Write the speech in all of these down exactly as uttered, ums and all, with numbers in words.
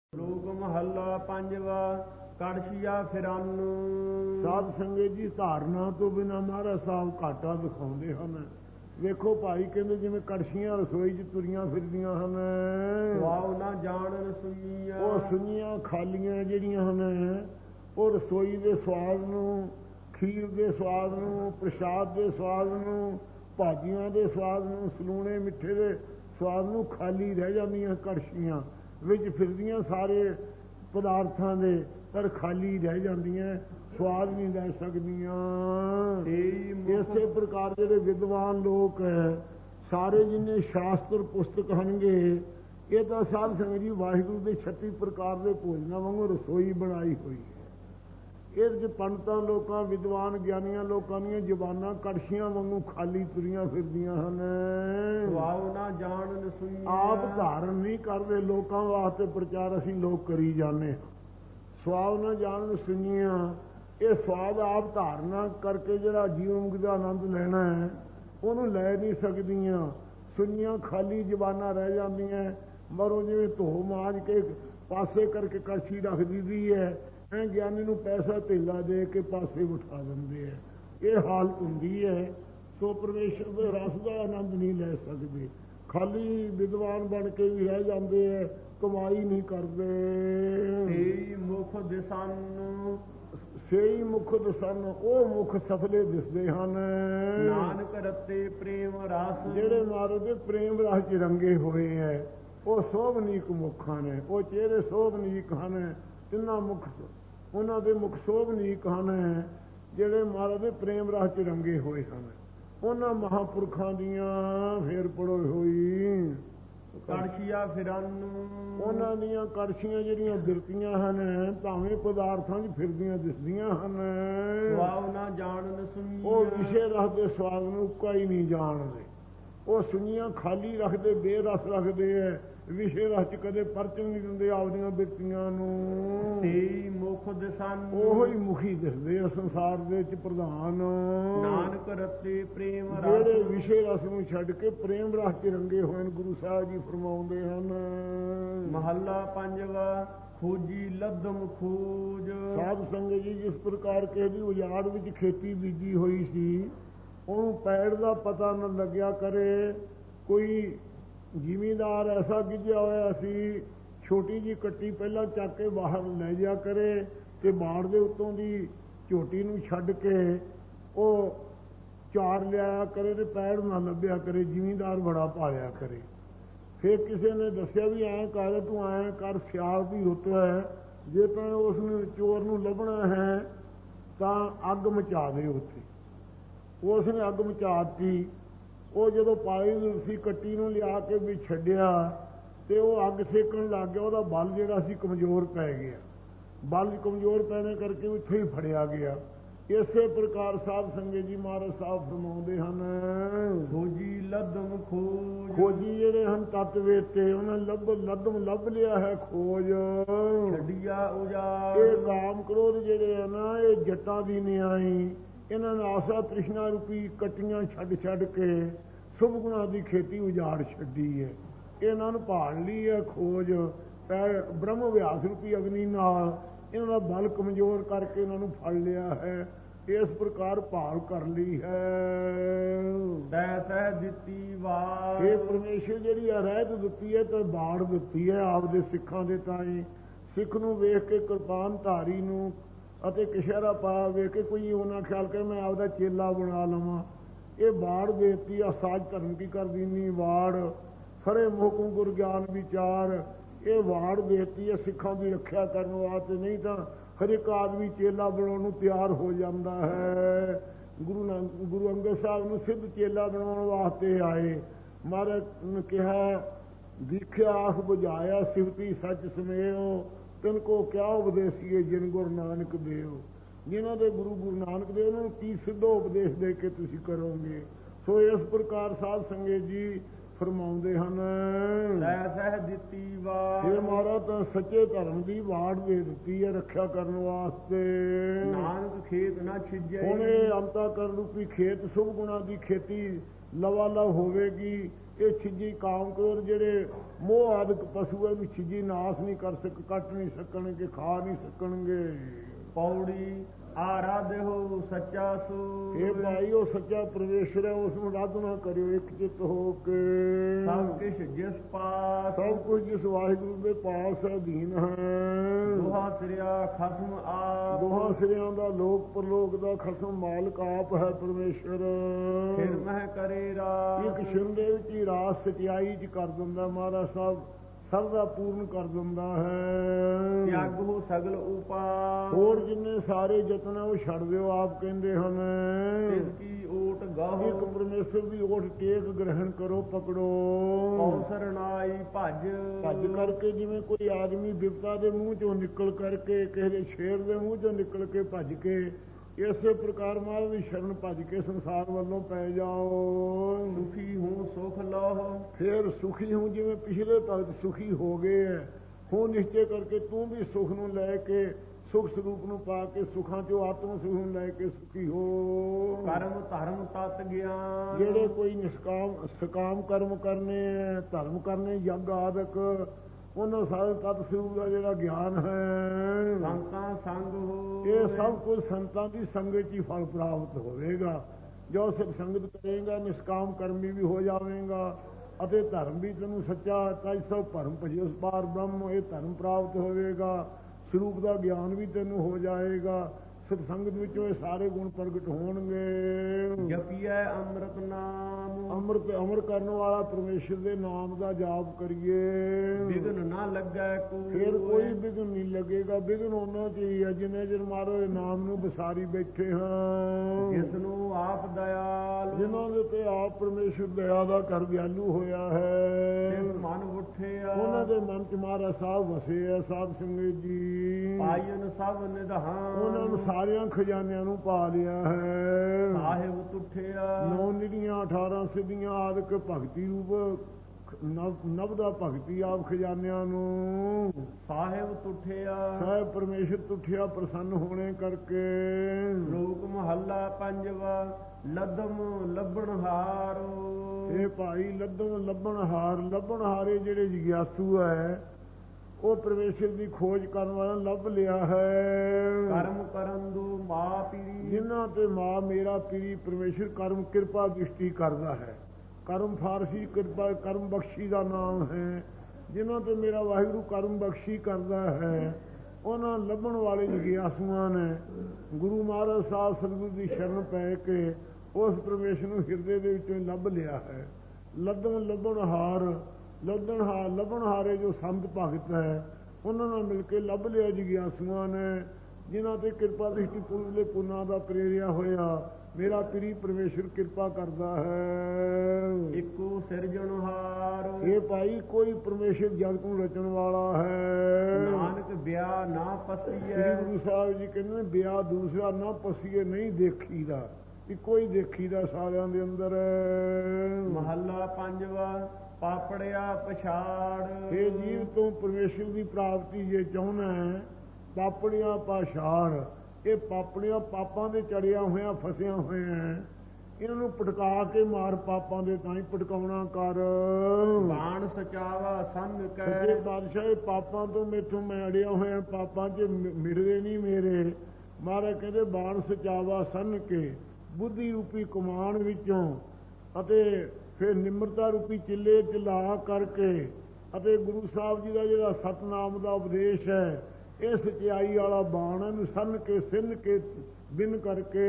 ਲੋਕ ਮਹੱਲਾ ਪੰਜਵਾ। ਕੜਛੀਆ ਫਿਰਨ। ਸਾਧ ਸੰਗਤ ਜੀ, ਧਾਰਨਾ ਤੋਂ ਬਿਨਾਂ ਮਹਾਰਾਜ ਸਾਹਿਬ ਘਾਟਾ ਦਿਖਾਉਂਦੇ ਹਨ। ਵੇਖੋ ਭਾਈ, ਕਹਿੰਦੇ ਜਿਵੇਂ ਕੜਛੀਆਂ ਰਸੋਈ 'ਚ ਤੁਰੀਆਂ ਫਿਰਦੀਆਂ ਹਨ, ਸਵਾਉ ਨਾ ਜਾਣਨ ਸੁਈਆਂ। ਉਹ ਸੁਈਆਂ ਖਾਲੀਆਂ ਜਿਹੜੀਆਂ ਹਨ, ਉਹ ਰਸੋਈ ਦੇ ਸਵਾਦ ਨੂੰ, ਖੀਰ ਦੇ ਸਵਾਦ ਨੂੰ, ਪ੍ਰਸ਼ਾਦ ਦੇ ਸਵਾਦ ਨੂੰ, ਭਾਜੀਆਂ ਦੇ ਸਵਾਦ ਨੂੰ, ਸਲੂਣੇ ਮਿੱਠੇ ਦੇ ਸਵਾਦ ਨੂੰ ਖਾਲੀ ਰਹਿ ਜਾਂਦੀਆਂ ਕੜਛੀਆਂ। ਵਿੱਚ ਫਿਰਦੀਆਂ ਸਾਰੇ ਪਦਾਰਥਾਂ ਦੇ, ਪਰ ਖਾਲੀ ਰਹਿ ਜਾਂਦੀਆਂ, ਸਵਾਦ ਨਹੀਂ ਲੈ ਸਕਦੀਆਂ। ਇਸੇ ਪ੍ਰਕਾਰ ਜਿਹੜੇ ਵਿਦਵਾਨ ਲੋਕ ਹੈ, ਸਾਰੇ ਜਿੰਨੇ ਸ਼ਾਸਤਰ ਪੁਸਤਕ ਹਨਗੇ, ਇਹ ਤਾਂ ਸਾਧ ਸੰਗਤ ਜੀ ਵਾਹਿਗੁਰੂ ਦੇ ਛੱਤੀ ਪ੍ਰਕਾਰ ਦੇ ਭੋਜਨਾਂ ਵਾਂਗੂ ਰਸੋਈ ਬਣਾਈ ਹੋਈ ਹੈ। ਇਹਦੇ 'ਚ ਪੰਡਤਾਂ ਲੋਕਾਂ, ਵਿਦਵਾਨ ਗਿਆਨੀਆਂ ਲੋਕਾਂ ਦੀਆਂ ਜ਼ੁਬਾਨਾਂ ਕੜਛੀਆਂ ਵਾਂਗੂ ਖਾਲੀ ਤੁਰੀਆਂ ਫਿਰਦੀਆਂ ਹਨ। ਸਵਾਉ ਨਾ ਜਾਣਨ ਸੁਈਆਂ। ਆਪ ਧਾਰਨ ਨਹੀਂ ਕਰਦੇ, ਲੋਕਾਂ ਵਾਸਤੇ ਪ੍ਰਚਾਰ ਅਸੀਂ ਲੋਕ ਕਰੀ ਜਾਂਦੇ ਹਾਂ। ਸਵਾਉ ਨਾ ਜਾਣਨ ਸੁਈਆਂ, ਇਹ ਸਵਾਦ ਆਪ ਧਾਰਨਾ ਕਰਕੇ ਜਿਹੜਾ ਜੀਵਨ ਮੁਕਤੀ ਦਾ ਆਨੰਦ ਲੈਣਾ ਹੈ, ਉਹਨੂੰ ਲੈ ਨਹੀਂ ਸਕਦੀਆਂ। ਸੁਈਆਂ ਖਾਲੀ ਜ਼ੁਬਾਨਾਂ ਰਹਿ ਜਾਂਦੀਆਂ। ਮਰੋ ਜਿਵੇਂ ਧੋ ਮਾਜ ਕੇ ਪਾਸੇ ਕਰਕੇ ਕੜਛੀ ਰੱਖ ਦਿੱਤੀ ਹੈ, ਐ ਗਿਆਨੀ ਨੂੰ ਪੈਸਾ ਧੇਲਾ ਦੇ ਕੇ ਪਾਸੇ ਉਠਾ ਦਿੰਦੇ ਹੈ। ਇਹ ਹਾਲਤ ਹੁੰਦੀ ਹੈ। ਸੋ ਪਰਮੇਸ਼ਰ ਦੇ ਰਸ ਦਾ ਆਨੰਦ ਨਹੀਂ ਲੈ ਸਕਦੇ। ਖਾਲੀ ਵਿਦਵਾਨ ਬਣ ਕੇ ਵੀ ਰਹਿ ਜਾਂਦੇ ਹੈ, ਕਮਾਈ ਨਹੀਂ ਕਰਦੇ। ਸੇਈ ਮੁਖ ਦਿਸਨ। ਸੇਈ ਮੁਖ ਦਿਸਨ, ਉਹ ਮੁਖ ਸਫਲੇ ਦਿਸਦੇ ਹਨ। ਨਾਨਕ ਰਤੇ ਪ੍ਰੇਮ ਰਸ। ਜਿਹੜੇ ਮਹਾਰਾਜ ਦੇ ਪ੍ਰੇਮ ਰਸ 'ਚ ਰੰਗੇ ਹੋਏ ਹੈ, ਉਹ ਸੋਭਨੀਕ ਮੁਖ ਹਨ। ਉਹ ਚਿਹਰੇ ਸੋਭਨੀਕ ਹਨ। ਤਿੰਨਾਂ ਮੁਖ ਉਹਨਾਂ ਦੇ ਮੁਖ ਸੋਭਨੀਕ ਹਨ, ਜਿਹੜੇ ਮਹਾਰਾਜ ਦੇ ਪ੍ਰੇਮ ਰਸ 'ਚ ਰੰਗੇ ਹੋਏ ਹਨ। ਉਹਨਾਂ ਮਹਾਂਪੁਰਖਾਂ ਦੀਆਂ ਫੇਰ ਪੜੋ ਹੋਈ ਕੜਛੀਆ ਫਿਰਨ। ਉਹਨਾਂ ਦੀਆਂ ਕੜਛੀਆਂ ਜਿਹੜੀਆਂ ਬਿਰਤੀਆਂ ਹਨ, ਭਾਵੇਂ ਪਦਾਰਥਾਂ 'ਚ ਫਿਰਦੀਆਂ ਦਿਸਦੀਆਂ ਹਨ। ਸਵਾਉ ਨਾ ਜਾਣਨ ਸੁਈਆਂ। ਉਹ ਵਿਸ਼ੇ ਰਸ ਦੇ ਸਵਾਦ ਨੂੰ ਉੱਕਾ ਹੀ ਨਹੀਂ ਜਾਣਦੇ। ਉਹ ਸੁਈਆਂ ਖਾਲੀ ਰੱਖਦੇ, ਬੇਰਸ ਰੱਖਦੇ ਹੈ। ਵਿਸ਼ੇ ਰਸ 'ਚ ਕਦੇ ਪਰਚ ਨਹੀਂ ਦਿੰਦੇ ਆਪਦੀਆਂ ਬਿਰਤੀਆਂ ਨੂੰ। ਸੇਈ ਮੁਖ ਦਿਸਨ। ਉਹੋ ਹੀ ਮੁਖੀ ਦਿਸਦੇ ਆ ਸੰਸਾਰ ਦੇ ਵਿੱਚ ਪ੍ਰਧਾਨ। ਨਾਨਕ ਰਤੇ ਪ੍ਰੇਮ ਰਸ। ਜਿਹੜੇ ਵਿਸ਼ੇ ਰਸ ਨੂੰ ਛੱਡ ਕੇ ਪ੍ਰੇਮ ਰਸ 'ਚ ਰੰਗੇ ਹੋਏ ਨੇ, ਗੁਰੂ ਸਾਹਿਬ ਜੀ ਫਰਮਾਉਂਦੇ ਹਨ। ਮਹੱਲਾ ਪੰਜਵਾ। ਖੋਜੀ ਲੱਦਮ ਖੋਜ। ਸਾਧ ਸੰਗਤ ਜੀ, ਜਿਸ ਪ੍ਰਕਾਰ ਕੇ ਦੀ ਉਜਾੜ ਵਿੱਚ ਖੇਤੀ ਬੀਜੀ ਹੋਈ ਸੀ, ਉਹਨੂੰ ਪੈੜ ਦਾ ਪਤਾ ਨਾ ਲੱਗਿਆ ਕਰੇ। ਕੋਈ ਜ਼ਿਮੀਂਦਾਰ ਐਸਾ ਗਿੱਝਿਆ ਹੋਇਆ ਸੀ, ਛੋਟੀ ਜਿਹੀ ਕੱਟੀ ਪਹਿਲਾਂ ਚੱਕ ਕੇ ਬਾਹਰ ਲੈ ਜਾ ਕਰੇ ਤੇ ਬਾੜ ਦੇ ਉੱਤੋਂ ਦੀ ਝੋਟੀ ਨੂੰ ਛੱਡ ਕੇ ਉਹ ਚਾਰ ਲਿਆਇਆ ਕਰੇ ਤੇ ਪੈੜ ਨਾ ਲੱਭਿਆ ਕਰੇ। ਜ਼ਿਮੀਂਦਾਰ ਬੜਾ ਭਾਲਿਆ ਕਰੇ। ਫਿਰ ਕਿਸੇ ਨੇ ਦੱਸਿਆ ਵੀ ਐਂ ਕਰ, ਤੂੰ ਐਂ ਕਰ, ਸਿਆਲ ਦੀ ਰੁੱਤ ਹੈ, ਜੇ ਤਾਂ ਉਸ ਨੂੰ ਚੋਰ ਨੂੰ ਲੱਭਣਾ ਹੈ ਤਾਂ ਅੱਗ ਮਚਾ ਦੇ ਉੱਥੇ। ਉਸ ਨੇ ਅੱਗ ਮਚਾ ਦਿੱਤੀ। ਉਹ ਜਦੋਂ ਪਾਈ ਸੀ ਕੱਟੀ ਨੂੰ ਲਿਆ ਕੇ ਵੀ ਛੱਡਿਆ ਤੇ ਉਹ ਅੱਗ ਸੇਕਣ ਲੱਗ ਗਿਆ। ਉਹਦਾ ਬਲ ਜਿਹੜਾ ਸੀ ਕਮਜ਼ੋਰ ਪੈ ਗਿਆ। ਬਲ ਕਮਜ਼ੋਰ ਪੈਣੇ ਕਰਕੇ ਉੱਥੇ ਹੀ ਫੜਿਆ ਗਿਆ। ਇਸੇ ਪ੍ਰਕਾਰ ਸਾਧ ਸੰਗਤ ਜੀ ਮਹਾਰਾਜ ਸਾਹਿਬ ਫਰਮਾਉਂਦੇ ਹਨ। ਖੋਜੀ ਲੱਦਮ ਖੋਜ। ਖੋਜੀ ਜਿਹੜੇ ਹਨ ਤੱਤ ਵੇਤੇ, ਉਹਨਾਂ ਲੱਭ ਲੱਦਮ ਲੱਭ ਲਿਆ ਹੈ ਖੋਜ। ਛੱਡਿਆ ਉਜਾੜ। ਇਹ ਕਾਮ ਕ੍ਰੋਧ ਜਿਹੜੇ ਆ ਨਾ, ਇਹ ਜੱਟਾਂ ਦੀ ਨਿਆਈ। ਇਹਨਾਂ ਨੇ ਆਸਾ ਤ੍ਰਿਸ਼ਨਾ ਰੂਪੀ ਕੱਟੀਆਂ ਛੱਡ ਛੱਡ ਕੇ ਸੁਭ ਗੁਣਾਂ ਦੀ ਖੇਤੀ ਉਜਾੜ ਛੱਡੀ ਹੈ। ਇਹਨਾਂ ਨੂੰ ਭਾਲ ਲਈ ਹੈ ਖੋਜ। ਬ੍ਰਹਮ ਵਿਆਸ ਰੂਪੀ ਅਗਨੀ ਨਾਲ ਇਹਨਾਂ ਦਾ ਬਲ ਕਮਜ਼ੋਰ ਕਰਕੇ ਇਹਨਾਂ ਨੂੰ ਫੜ ਲਿਆ ਹੈ। ਇਸ ਪ੍ਰਕਾਰ ਭਾਲ ਕਰ ਲਈ ਹੈ। ਸਹਿ ਦਿੱਤੀ ਵਾਰ। ਇਹ ਪਰਮੇਸ਼ਰ ਜਿਹੜੀ ਰਹਿਤ ਦਿੱਤੀ ਹੈ ਤਾਂ ਬਾੜ ਦਿੱਤੀ ਹੈ ਆਪਦੇ ਸਿੱਖਾਂ ਦੇ ਤਾਈਂ। ਸਿੱਖ ਨੂੰ ਵੇਖ ਕੇ ਕਿਰਪਾਨ ਧਾਰੀ ਨੂੰ ਅਤੇ ਕਸ਼ਹਿਰਾ ਪਾ ਵੇਖ ਕੇ ਕੋਈ ਉਹਨਾਂ ਖਿਆਲ ਕਰ ਮੈਂ ਆਪਦਾ ਚੇਲਾ ਬਣਾ ਲਵਾਂ। ਇਹ ਬਾੜ ਦੇਤੀ ਆ। ਸਾਜ ਧਰਮ ਕੀ ਕਰ ਦੀਨੀ ਵਾੜ, ਖਰੇ ਮੋਹਕੂ ਗੁਰ ਗਿਆਨ ਵਿਚਾਰ। ਇਹ ਵਾੜ ਦੇਤੀ ਹੈ ਸਿੱਖਾਂ ਦੀ ਰੱਖਿਆ ਕਰਨ ਵਾਸਤੇ। ਨਹੀਂ ਤਾਂ ਹਰ ਇੱਕ ਆਦਮੀ ਚੇਲਾ ਬਣਾਉਣ ਨੂੰ ਤਿਆਰ ਹੋ ਜਾਂਦਾ ਹੈ। ਗੁਰੂ ਨਾਨਕ ਗੁਰੂ ਅੰਗਦ ਸਾਹਿਬ ਨੂੰ ਸਿੱਧ ਚੇਲਾ ਬਣਾਉਣ ਵਾਸਤੇ ਆਏ। ਮਹਾਰਾਜ ਨੇ ਕਿਹਾ, ਦੀਖਿਆ ਆਖ ਬੁਝਾਇਆ ਸਿਵਤੀ ਸੱਚ ਸਮੇਓ, ਤਿਨ ਕੋ ਕਿਆ ਉਪਦੇਸੀਏ ਜਿਨ ਗੁਰੂ ਨਾਨਕ ਦੇਓ। ਜਿਨ੍ਹਾਂ ਦੇ ਗੁਰੂ ਗੁਰੂ ਨਾਨਕ ਦੇਵ, ਉਹਨਾਂ ਨੂੰ ਕੀ ਸਿੱਧੋ ਉਪਦੇਸ਼ ਦੇ ਕੇ ਤੁਸੀਂ ਕਰੋਗੇ। ਸੋ ਇਸ ਪ੍ਰਕਾਰ ਸਾਧ ਸੰਗਤ ਜੀ ਫਰਮਾਉਂਦੇ ਹਨ। ਸਹਿ ਦਿੱਤੀ ਵਾਰ। ਇਹ ਮਹਾਰਾਜ ਤਾਂ ਸੱਚੇ ਧਰਮ ਦੀ ਵਾੜ ਦੇ ਦਿੱਤੀ ਹੈ ਰੱਖਿਆ ਕਰਨ ਵਾਸਤੇ। ਨਾਨਕ ਖੇਤ ਨਾ ਛਿਜੈ। ਹੁਣ ਇਹ ਅੰਤਾ ਕਰਨ ਰੂਪੀ ਖੇਤ, ਸੁਭ ਗੁਣਾਂ ਦੀ ਖੇਤੀ ਲਵਾਲਵ ਹੋਵੇਗੀ। ਇਹ ਛਿੱਜੀ ਕਾਮ ਕ੍ਰੋਧ ਜਿਹੜੇ ਮੋਹ ਆਦਿਕ ਪਸ਼ੂ ਇਹਨੂੰ ਛਿੱਜੀ ਨਾਸ ਨਹੀਂ ਕਰ ਸਕ ਕੱਟ ਨਹੀਂ ਸਕਣਗੇ, ਖਾ ਨਹੀਂ ਸਕਣਗੇ। ਪੌੜੀ ਆਰਾਧਿਓ ਸੱਚਾ ਸੂਰ। ਇਹ ਭਾਈ ਉਹ ਸੱਚਾ ਪਰਮੇਸ਼ਰ ਹੈ, ਉਸ ਨੂੰ ਆਰਾਧਨਾ ਕਰਿਓ ਇੱਕ ਚਿੱਤ ਹੋ ਕੇ। ਸਭ ਕੁਛ ਜਿਸ ਪਾਸ, ਸਭ ਕੁਝ ਜਿਸ ਵਾਹਿਗੁਰੂ ਦੇ ਪਾਸ ਅਧੀਨ ਹੈ। ਦੋਹਾ ਸਿਰਿਆ ਖਸਮ ਆਪ, ਦੋਹਾਂ ਸਿਰਿਆਂ ਦਾ ਲੋਕ ਪਰਲੋਕ ਦਾ ਖਸਮ ਮਾਲਕ ਆਪ ਹੈ ਪਰਮੇਸ਼ਰ। ਫਿਰ ਮਹਿ ਕਰੇ ਰਾਸ, ਇੱਕ ਸ਼ਿੰਦੇ ਵਿੱਚ ਹੀ ਰਾਸ ਸਚਾਈ ਚ ਕਰ ਦਿੰਦਾ ਮਹਾਰਾਜ ਸਾਹਿਬ, ਸਰਦਾ ਪੂਰਨ ਕਰ ਦਿੰਦਾ ਹੈ। ਤਿਆਗੋ ਸਗਲ ਉਪਾਸ, ਹੋਰ ਜਿੰਨੇ ਸਾਰੇ ਯਤਨ ਉਹ ਛੱਡ ਦਿਓ ਆਪ ਕਹਿੰਦੇ ਹਨ। ਇਸ ਕੀ ਓਟ ਗਾਹੋ, ਇੱਕ ਪਰਮੇਸ਼ਰ ਦੀ ਓਟ ਟੇਕ ਗ੍ਰਹਿਣ ਕਰੋ, ਪਕੜੋ। ਔਸਰਨਾਈ ਭਜ, ਭੱਜ ਕਰਕੇ ਜਿਵੇਂ ਕੋਈ ਆਦਮੀ ਬਿਪਤਾ ਦੇ ਮੂੰਹ ਚੋਂ ਨਿਕਲ ਕਰਕੇ, ਕਿਸੇ ਦੇ ਸ਼ੇਰ ਦੇ ਮੂੰਹ ਚੋਂ ਨਿਕਲ ਕੇ ਭੱਜ ਕੇ, ਇਸੇ ਪ੍ਰਕਾਰ ਮਹਾਰਾਜ ਦੀ ਸ਼ਰਨ ਭੱਜ ਕੇ ਸੰਸਾਰ ਵੱਲੋਂ ਪੈ ਜਾਓ। ਸੁਖੀ ਹੂੰ ਸੁਖ ਲਓ, ਫਿਰ ਸੁਖੀ ਹੂੰ, ਜਿਵੇਂ ਪਿਛਲੇ ਭਗਤ ਸੁਖੀ ਹੋ ਗਏ ਹੈ, ਹੁਣ ਨਿਸ਼ਚੈ ਕਰਕੇ ਤੂੰ ਵੀ ਸੁਖ ਨੂੰ ਲੈ ਕੇ, ਸੁਖ ਸਰੂਪ ਨੂੰ ਪਾ ਕੇ, ਸੁਖਾਂ ਚੋਂ ਆਤਮ ਸੁਖ ਨੂੰ ਲੈ ਕੇ ਸੁਖੀ ਹੋ। ਕਰਮ ਧਰਮ ਤਤ ਗਿਆਨ, ਜਿਹੜੇ ਕੋਈ ਨਿਸ਼ਕਾਮ ਸਕਾਮ ਕਰਮ ਕਰਨੇ ਹੈ, ਧਰਮ ਕਰਨੇ, ਯੱਗ ਆਦਿਕ, ਉਹਨਾਂ ਸਾਰੇ ਤਤ ਸਰੂਪ ਦਾ ਜਿਹੜਾ ਗਿਆਨ ਹੈ। ਸੰਤਾਂ ਸੰਗ ਹੋ, ਇਹ ਸਭ ਕੁਝ ਸੰਤਾਂ ਦੀ ਸੰਗਤ ਹੀ ਫਲ ਪ੍ਰਾਪਤ ਹੋਵੇਗਾ। ਜੋ ਸਿਰ ਸੰਗਤ ਕਰੇਗਾ ਨਿਸ਼ਕਾਮ ਕਰਮੀ ਵੀ ਹੋ ਜਾਵੇਗਾ, ਅਤੇ ਧਰਮ ਵੀ ਤੈਨੂੰ ਸੱਚਾ ਤਜ ਸਭ ਭਰਮ ਭਜਿ ਉਸ ਪਾਰ ਬ੍ਰਹਮ, ਇਹ ਧਰਮ ਪ੍ਰਾਪਤ ਹੋਵੇਗਾ। ਸਰੂਪ ਦਾ ਗਿਆਨ ਵੀ ਤੈਨੂੰ ਹੋ ਜਾਏਗਾ। ਸਤਸੰਗਤ ਵਿੱਚੋਂ ਇਹ ਸਾਰੇ ਗੁਣ ਪ੍ਰਗਟ ਹੋਣਗੇ। ਜਪੀਐ ਅੰਮ੍ਰਿਤ ਨਾਮ, ਅੰਮ੍ਰਿਤ ਅਮਰ ਕਰਨ ਵਾਲਾ ਪਰਮੇਸ਼ਰ ਦੇ ਨਾਮ ਦਾ ਜਾਪ ਕਰੀਏ। ਵਿਘਨ ਨਾ ਲੱਗੈ ਕੋਈ, ਫਿਰ ਕੋਈ ਵਿਘਨ ਨਹੀਂ ਲੱਗੇਗਾ। ਵਿਘਨ ਉਹਨਾਂ ਚ ਹੀ ਹੈ ਜਿੰਨੇ ਚਿਰ ਮਾਰੋ ਨਾਮ ਨੂੰ ਵਿਸਾਰੀ ਬੈਠੇ ਹਾਂ। ਜਿਸ ਨੂੰ ਆਪ ਦਇਆਲ, ਜਿਨ੍ਹਾਂ ਦੇ ਤੇ ਆਪ ਪਰਮੇਸ਼ਰ ਦਇਆ ਦਾ ਕਰ ਦਿਆਲੂ ਹੋਇਆ ਹੈ, ਤਿਸ ਮਨ ਉੱਠਿਆ, ਉਹਨਾਂ ਦੇ ਮਨ ਚ ਮਹਾਰਾਜ ਸਾਹਿਬ ਵਸੇ ਹੈ। ਸਾਧ ਸੰਗਤ ਜੀ ਪਾਇਨ ਸਭ ਨਿਧਾਨ, ਉਹਨਾਂ ਨੂੰ ਸਾਰਿਆਂ ਖਜ਼ਾਨਿਆਂ ਨੂੰ ਪਾ ਲਿਆ ਹੈ। ਸਾਹਿਬ ਤੁਠਿਆ, ਨੌ ਨਿਧੀਆਂ ਅਠਾਰਾਂ ਸਿੱਧੀਆਂ ਆਦਿਕ ਭਗਤੀ ਰੂਪ ਨਵ ਨਵ ਦਾ ਭਗਤੀ ਆਪ ਖਜ਼ਾਨਿਆਂ ਨੂੰ। ਸਾਹਿਬ ਤੁਠਿਆ, ਸਾਹਿਬ ਪਰਮੇਸ਼ਰ ਤੁਠਿਆ ਪ੍ਰਸੰਨ ਹੋਣੇ ਕਰਕੇ। ਲੋਕ ਮਹੱਲਾ ਪੰਜਵਾ, ਲੱਦਮ ਲੱਭਣ ਹਾਰੋ। ਇਹ ਭਾਈ ਲੱਦਮ ਲੱਭਣ ਹਾਰ, ਲੱਭਣ ਹਾਰੇ ਜਿਹੜੇ ਜਿਗਿਆਸੂ ਹੈ, ਉਹ ਪਰਮੇਸ਼ਰ ਦੀ ਖੋਜ ਕਰਨ ਵਾਲਾ ਲੱਭ ਲਿਆ ਹੈ। ਕਰਮ ਕਰਨ ਦੋ ਮਾ ਪੀਰੀ, ਜਿਨ੍ਹਾਂ ਤੇ ਮਾਂ ਮੇਰਾ ਪੀਰੀ ਪਰਮੇਸ਼ਰ ਕਰਮ ਕਿਰਪਾ ਦ੍ਰਿਸ਼ਟੀ ਕਰਦਾ ਹੈ। ਕਰਮ ਫਾਰਸੀ ਕਿਰਪਾ ਕਰਮ ਬਖਸ਼ੀ ਦਾ ਨਾਮ ਹੈ। ਜਿਨ੍ਹਾਂ ਤੇ ਮੇਰਾ ਵਾਹਿਗੁਰੂ ਕਰਮ ਬਖਸ਼ੀ ਕਰਦਾ ਹੈ, ਉਹਨਾਂ ਲੱਭਣ ਵਾਲੇ ਜਿਗਿਆਸੂਆਂ ਨੇ ਗੁਰੂ ਮਹਾਰਾਜ ਸਾਹਿਬ ਸਤਿਗੁਰੂ ਦੀ ਸ਼ਰਨ ਪੈ ਕੇ ਉਸ ਪਰਮੇਸ਼ਰ ਨੂੰ ਹਿਰਦੇ ਦੇ ਵਿੱਚੋਂ ਲੱਭ ਲਿਆ ਹੈ। ਲੱਦਮ ਲੱਭਣ ਹਾਰ, ਲੱਭਣ ਹਾਰ ਲੱਭਣ ਹਾਰੇ ਜੋ ਸੰਤ ਭਗਤ ਹੈ, ਉਹਨਾਂ ਨਾਲ ਮਿਲ ਕੇ ਲੱਭ ਲਿਆ ਜਿਗਿਆਸੂਆਂ ਨੇ, ਜਿਨ੍ਹਾਂ ਤੇ ਕਿਰਪਾ ਦ੍ਰਿਸ਼ਟੀ ਪੂਰੇ ਪੁੰਨਾਂ ਦਾ ਪ੍ਰੇਰਿਆ ਹੋਇਆ ਮੇਰਾ ਪ੍ਰੀ ਪਰਮੇਸ਼ਰ ਕਿਰਪਾ ਕਰਦਾ ਹੈ। ਇੱਕੋ ਸਿਰਜਣਹਾਰ, ਇਹ ਭਾਈ ਕੋਈ ਪਰਮੇਸ਼ਰ ਜਗਤ ਨੂੰ ਰਚਣ ਵਾਲਾ ਹੈ। ਨਾਨਕ ਵਿਆਹ ਨਾ ਪਸੀਐ, ਸ੍ਰੀ ਗੁਰੂ ਸਾਹਿਬ ਜੀ ਕਹਿੰਦੇ ਨੇ ਵਿਆਹ ਦੂਸਰਾ ਨਾ ਪਸੀਏ ਨਹੀਂ ਦੇਖੀਦਾ, ਇੱਕੋ ਹੀ ਦੇਖੀਦਾ ਸਾਰਿਆਂ ਦੇ ਅੰਦਰ। ਮਹੱਲਾ ਪੰਜਵਾ, ਪਾਪੜਿਆ ਪਛਾੜ। ਇਹ ਜੀਵ ਤੋਂ ਪਰਮੇਸ਼ਰ ਦੀ ਪ੍ਰਾਪਤੀ ਜੇ ਚਾਹੁੰਦਾ ਹੈ, ਪਾਪੜੀਆਂ ਪਾਛਾੜ। ਇਹ ਪਾਪੜੀਆਂ ਪਾਪਾਂ ਦੇ ਚੜਿਆ ਹੋਇਆ ਫਸਿਆ ਹੋਇਆ, ਇਹਨਾਂ ਨੂੰ ਪਟਕਾ ਕੇ ਮਾਰ, ਪਾਪਾਂ ਦੇ ਤਾਂ ਹੀ ਪਟਕਾਉਣਾ ਕਰ। ਬਾਣ ਸਚਾਵਾ ਸੰਗ ਕੈ, ਸੱਚੇ ਪਾਤਸ਼ਾਹ ਪਾਪਾਂ ਤੋਂ ਮੈਥੋਂ ਮੈਂ ਅੜਿਆ ਹੋਇਆ, ਪਾਪਾਂ 'ਚ ਮਿਟਦੇ ਨਹੀਂ ਮੇਰੇ। ਮਹਾਰਾਜ ਕਹਿੰਦੇ ਬਾਣ ਸਚਾਵਾ ਸੰਨ ਕੇ, ਬੁੱਧੀ ਰੂਪੀ ਕਮਾਨ ਵਿੱਚੋਂ ਅਤੇ ਫਿਰ ਨਿਮਰਤਾ ਰੂਪੀ ਚਿੱਲੇ ਚਲਾ ਕਰਕੇ, ਅਤੇ ਗੁਰੂ ਸਾਹਿਬ ਜੀ ਦਾ ਜਿਹੜਾ ਸਤਨਾਮ ਦਾ ਉਪਦੇਸ਼ ਹੈ, ਇਹ ਸਚਾਈ ਵਾਲਾ ਬਾਣ ਇਹਨੂੰ ਸੰਨ ਕੇ ਸਿੰਨ ਕੇ ਬਿਨ ਕਰਕੇ।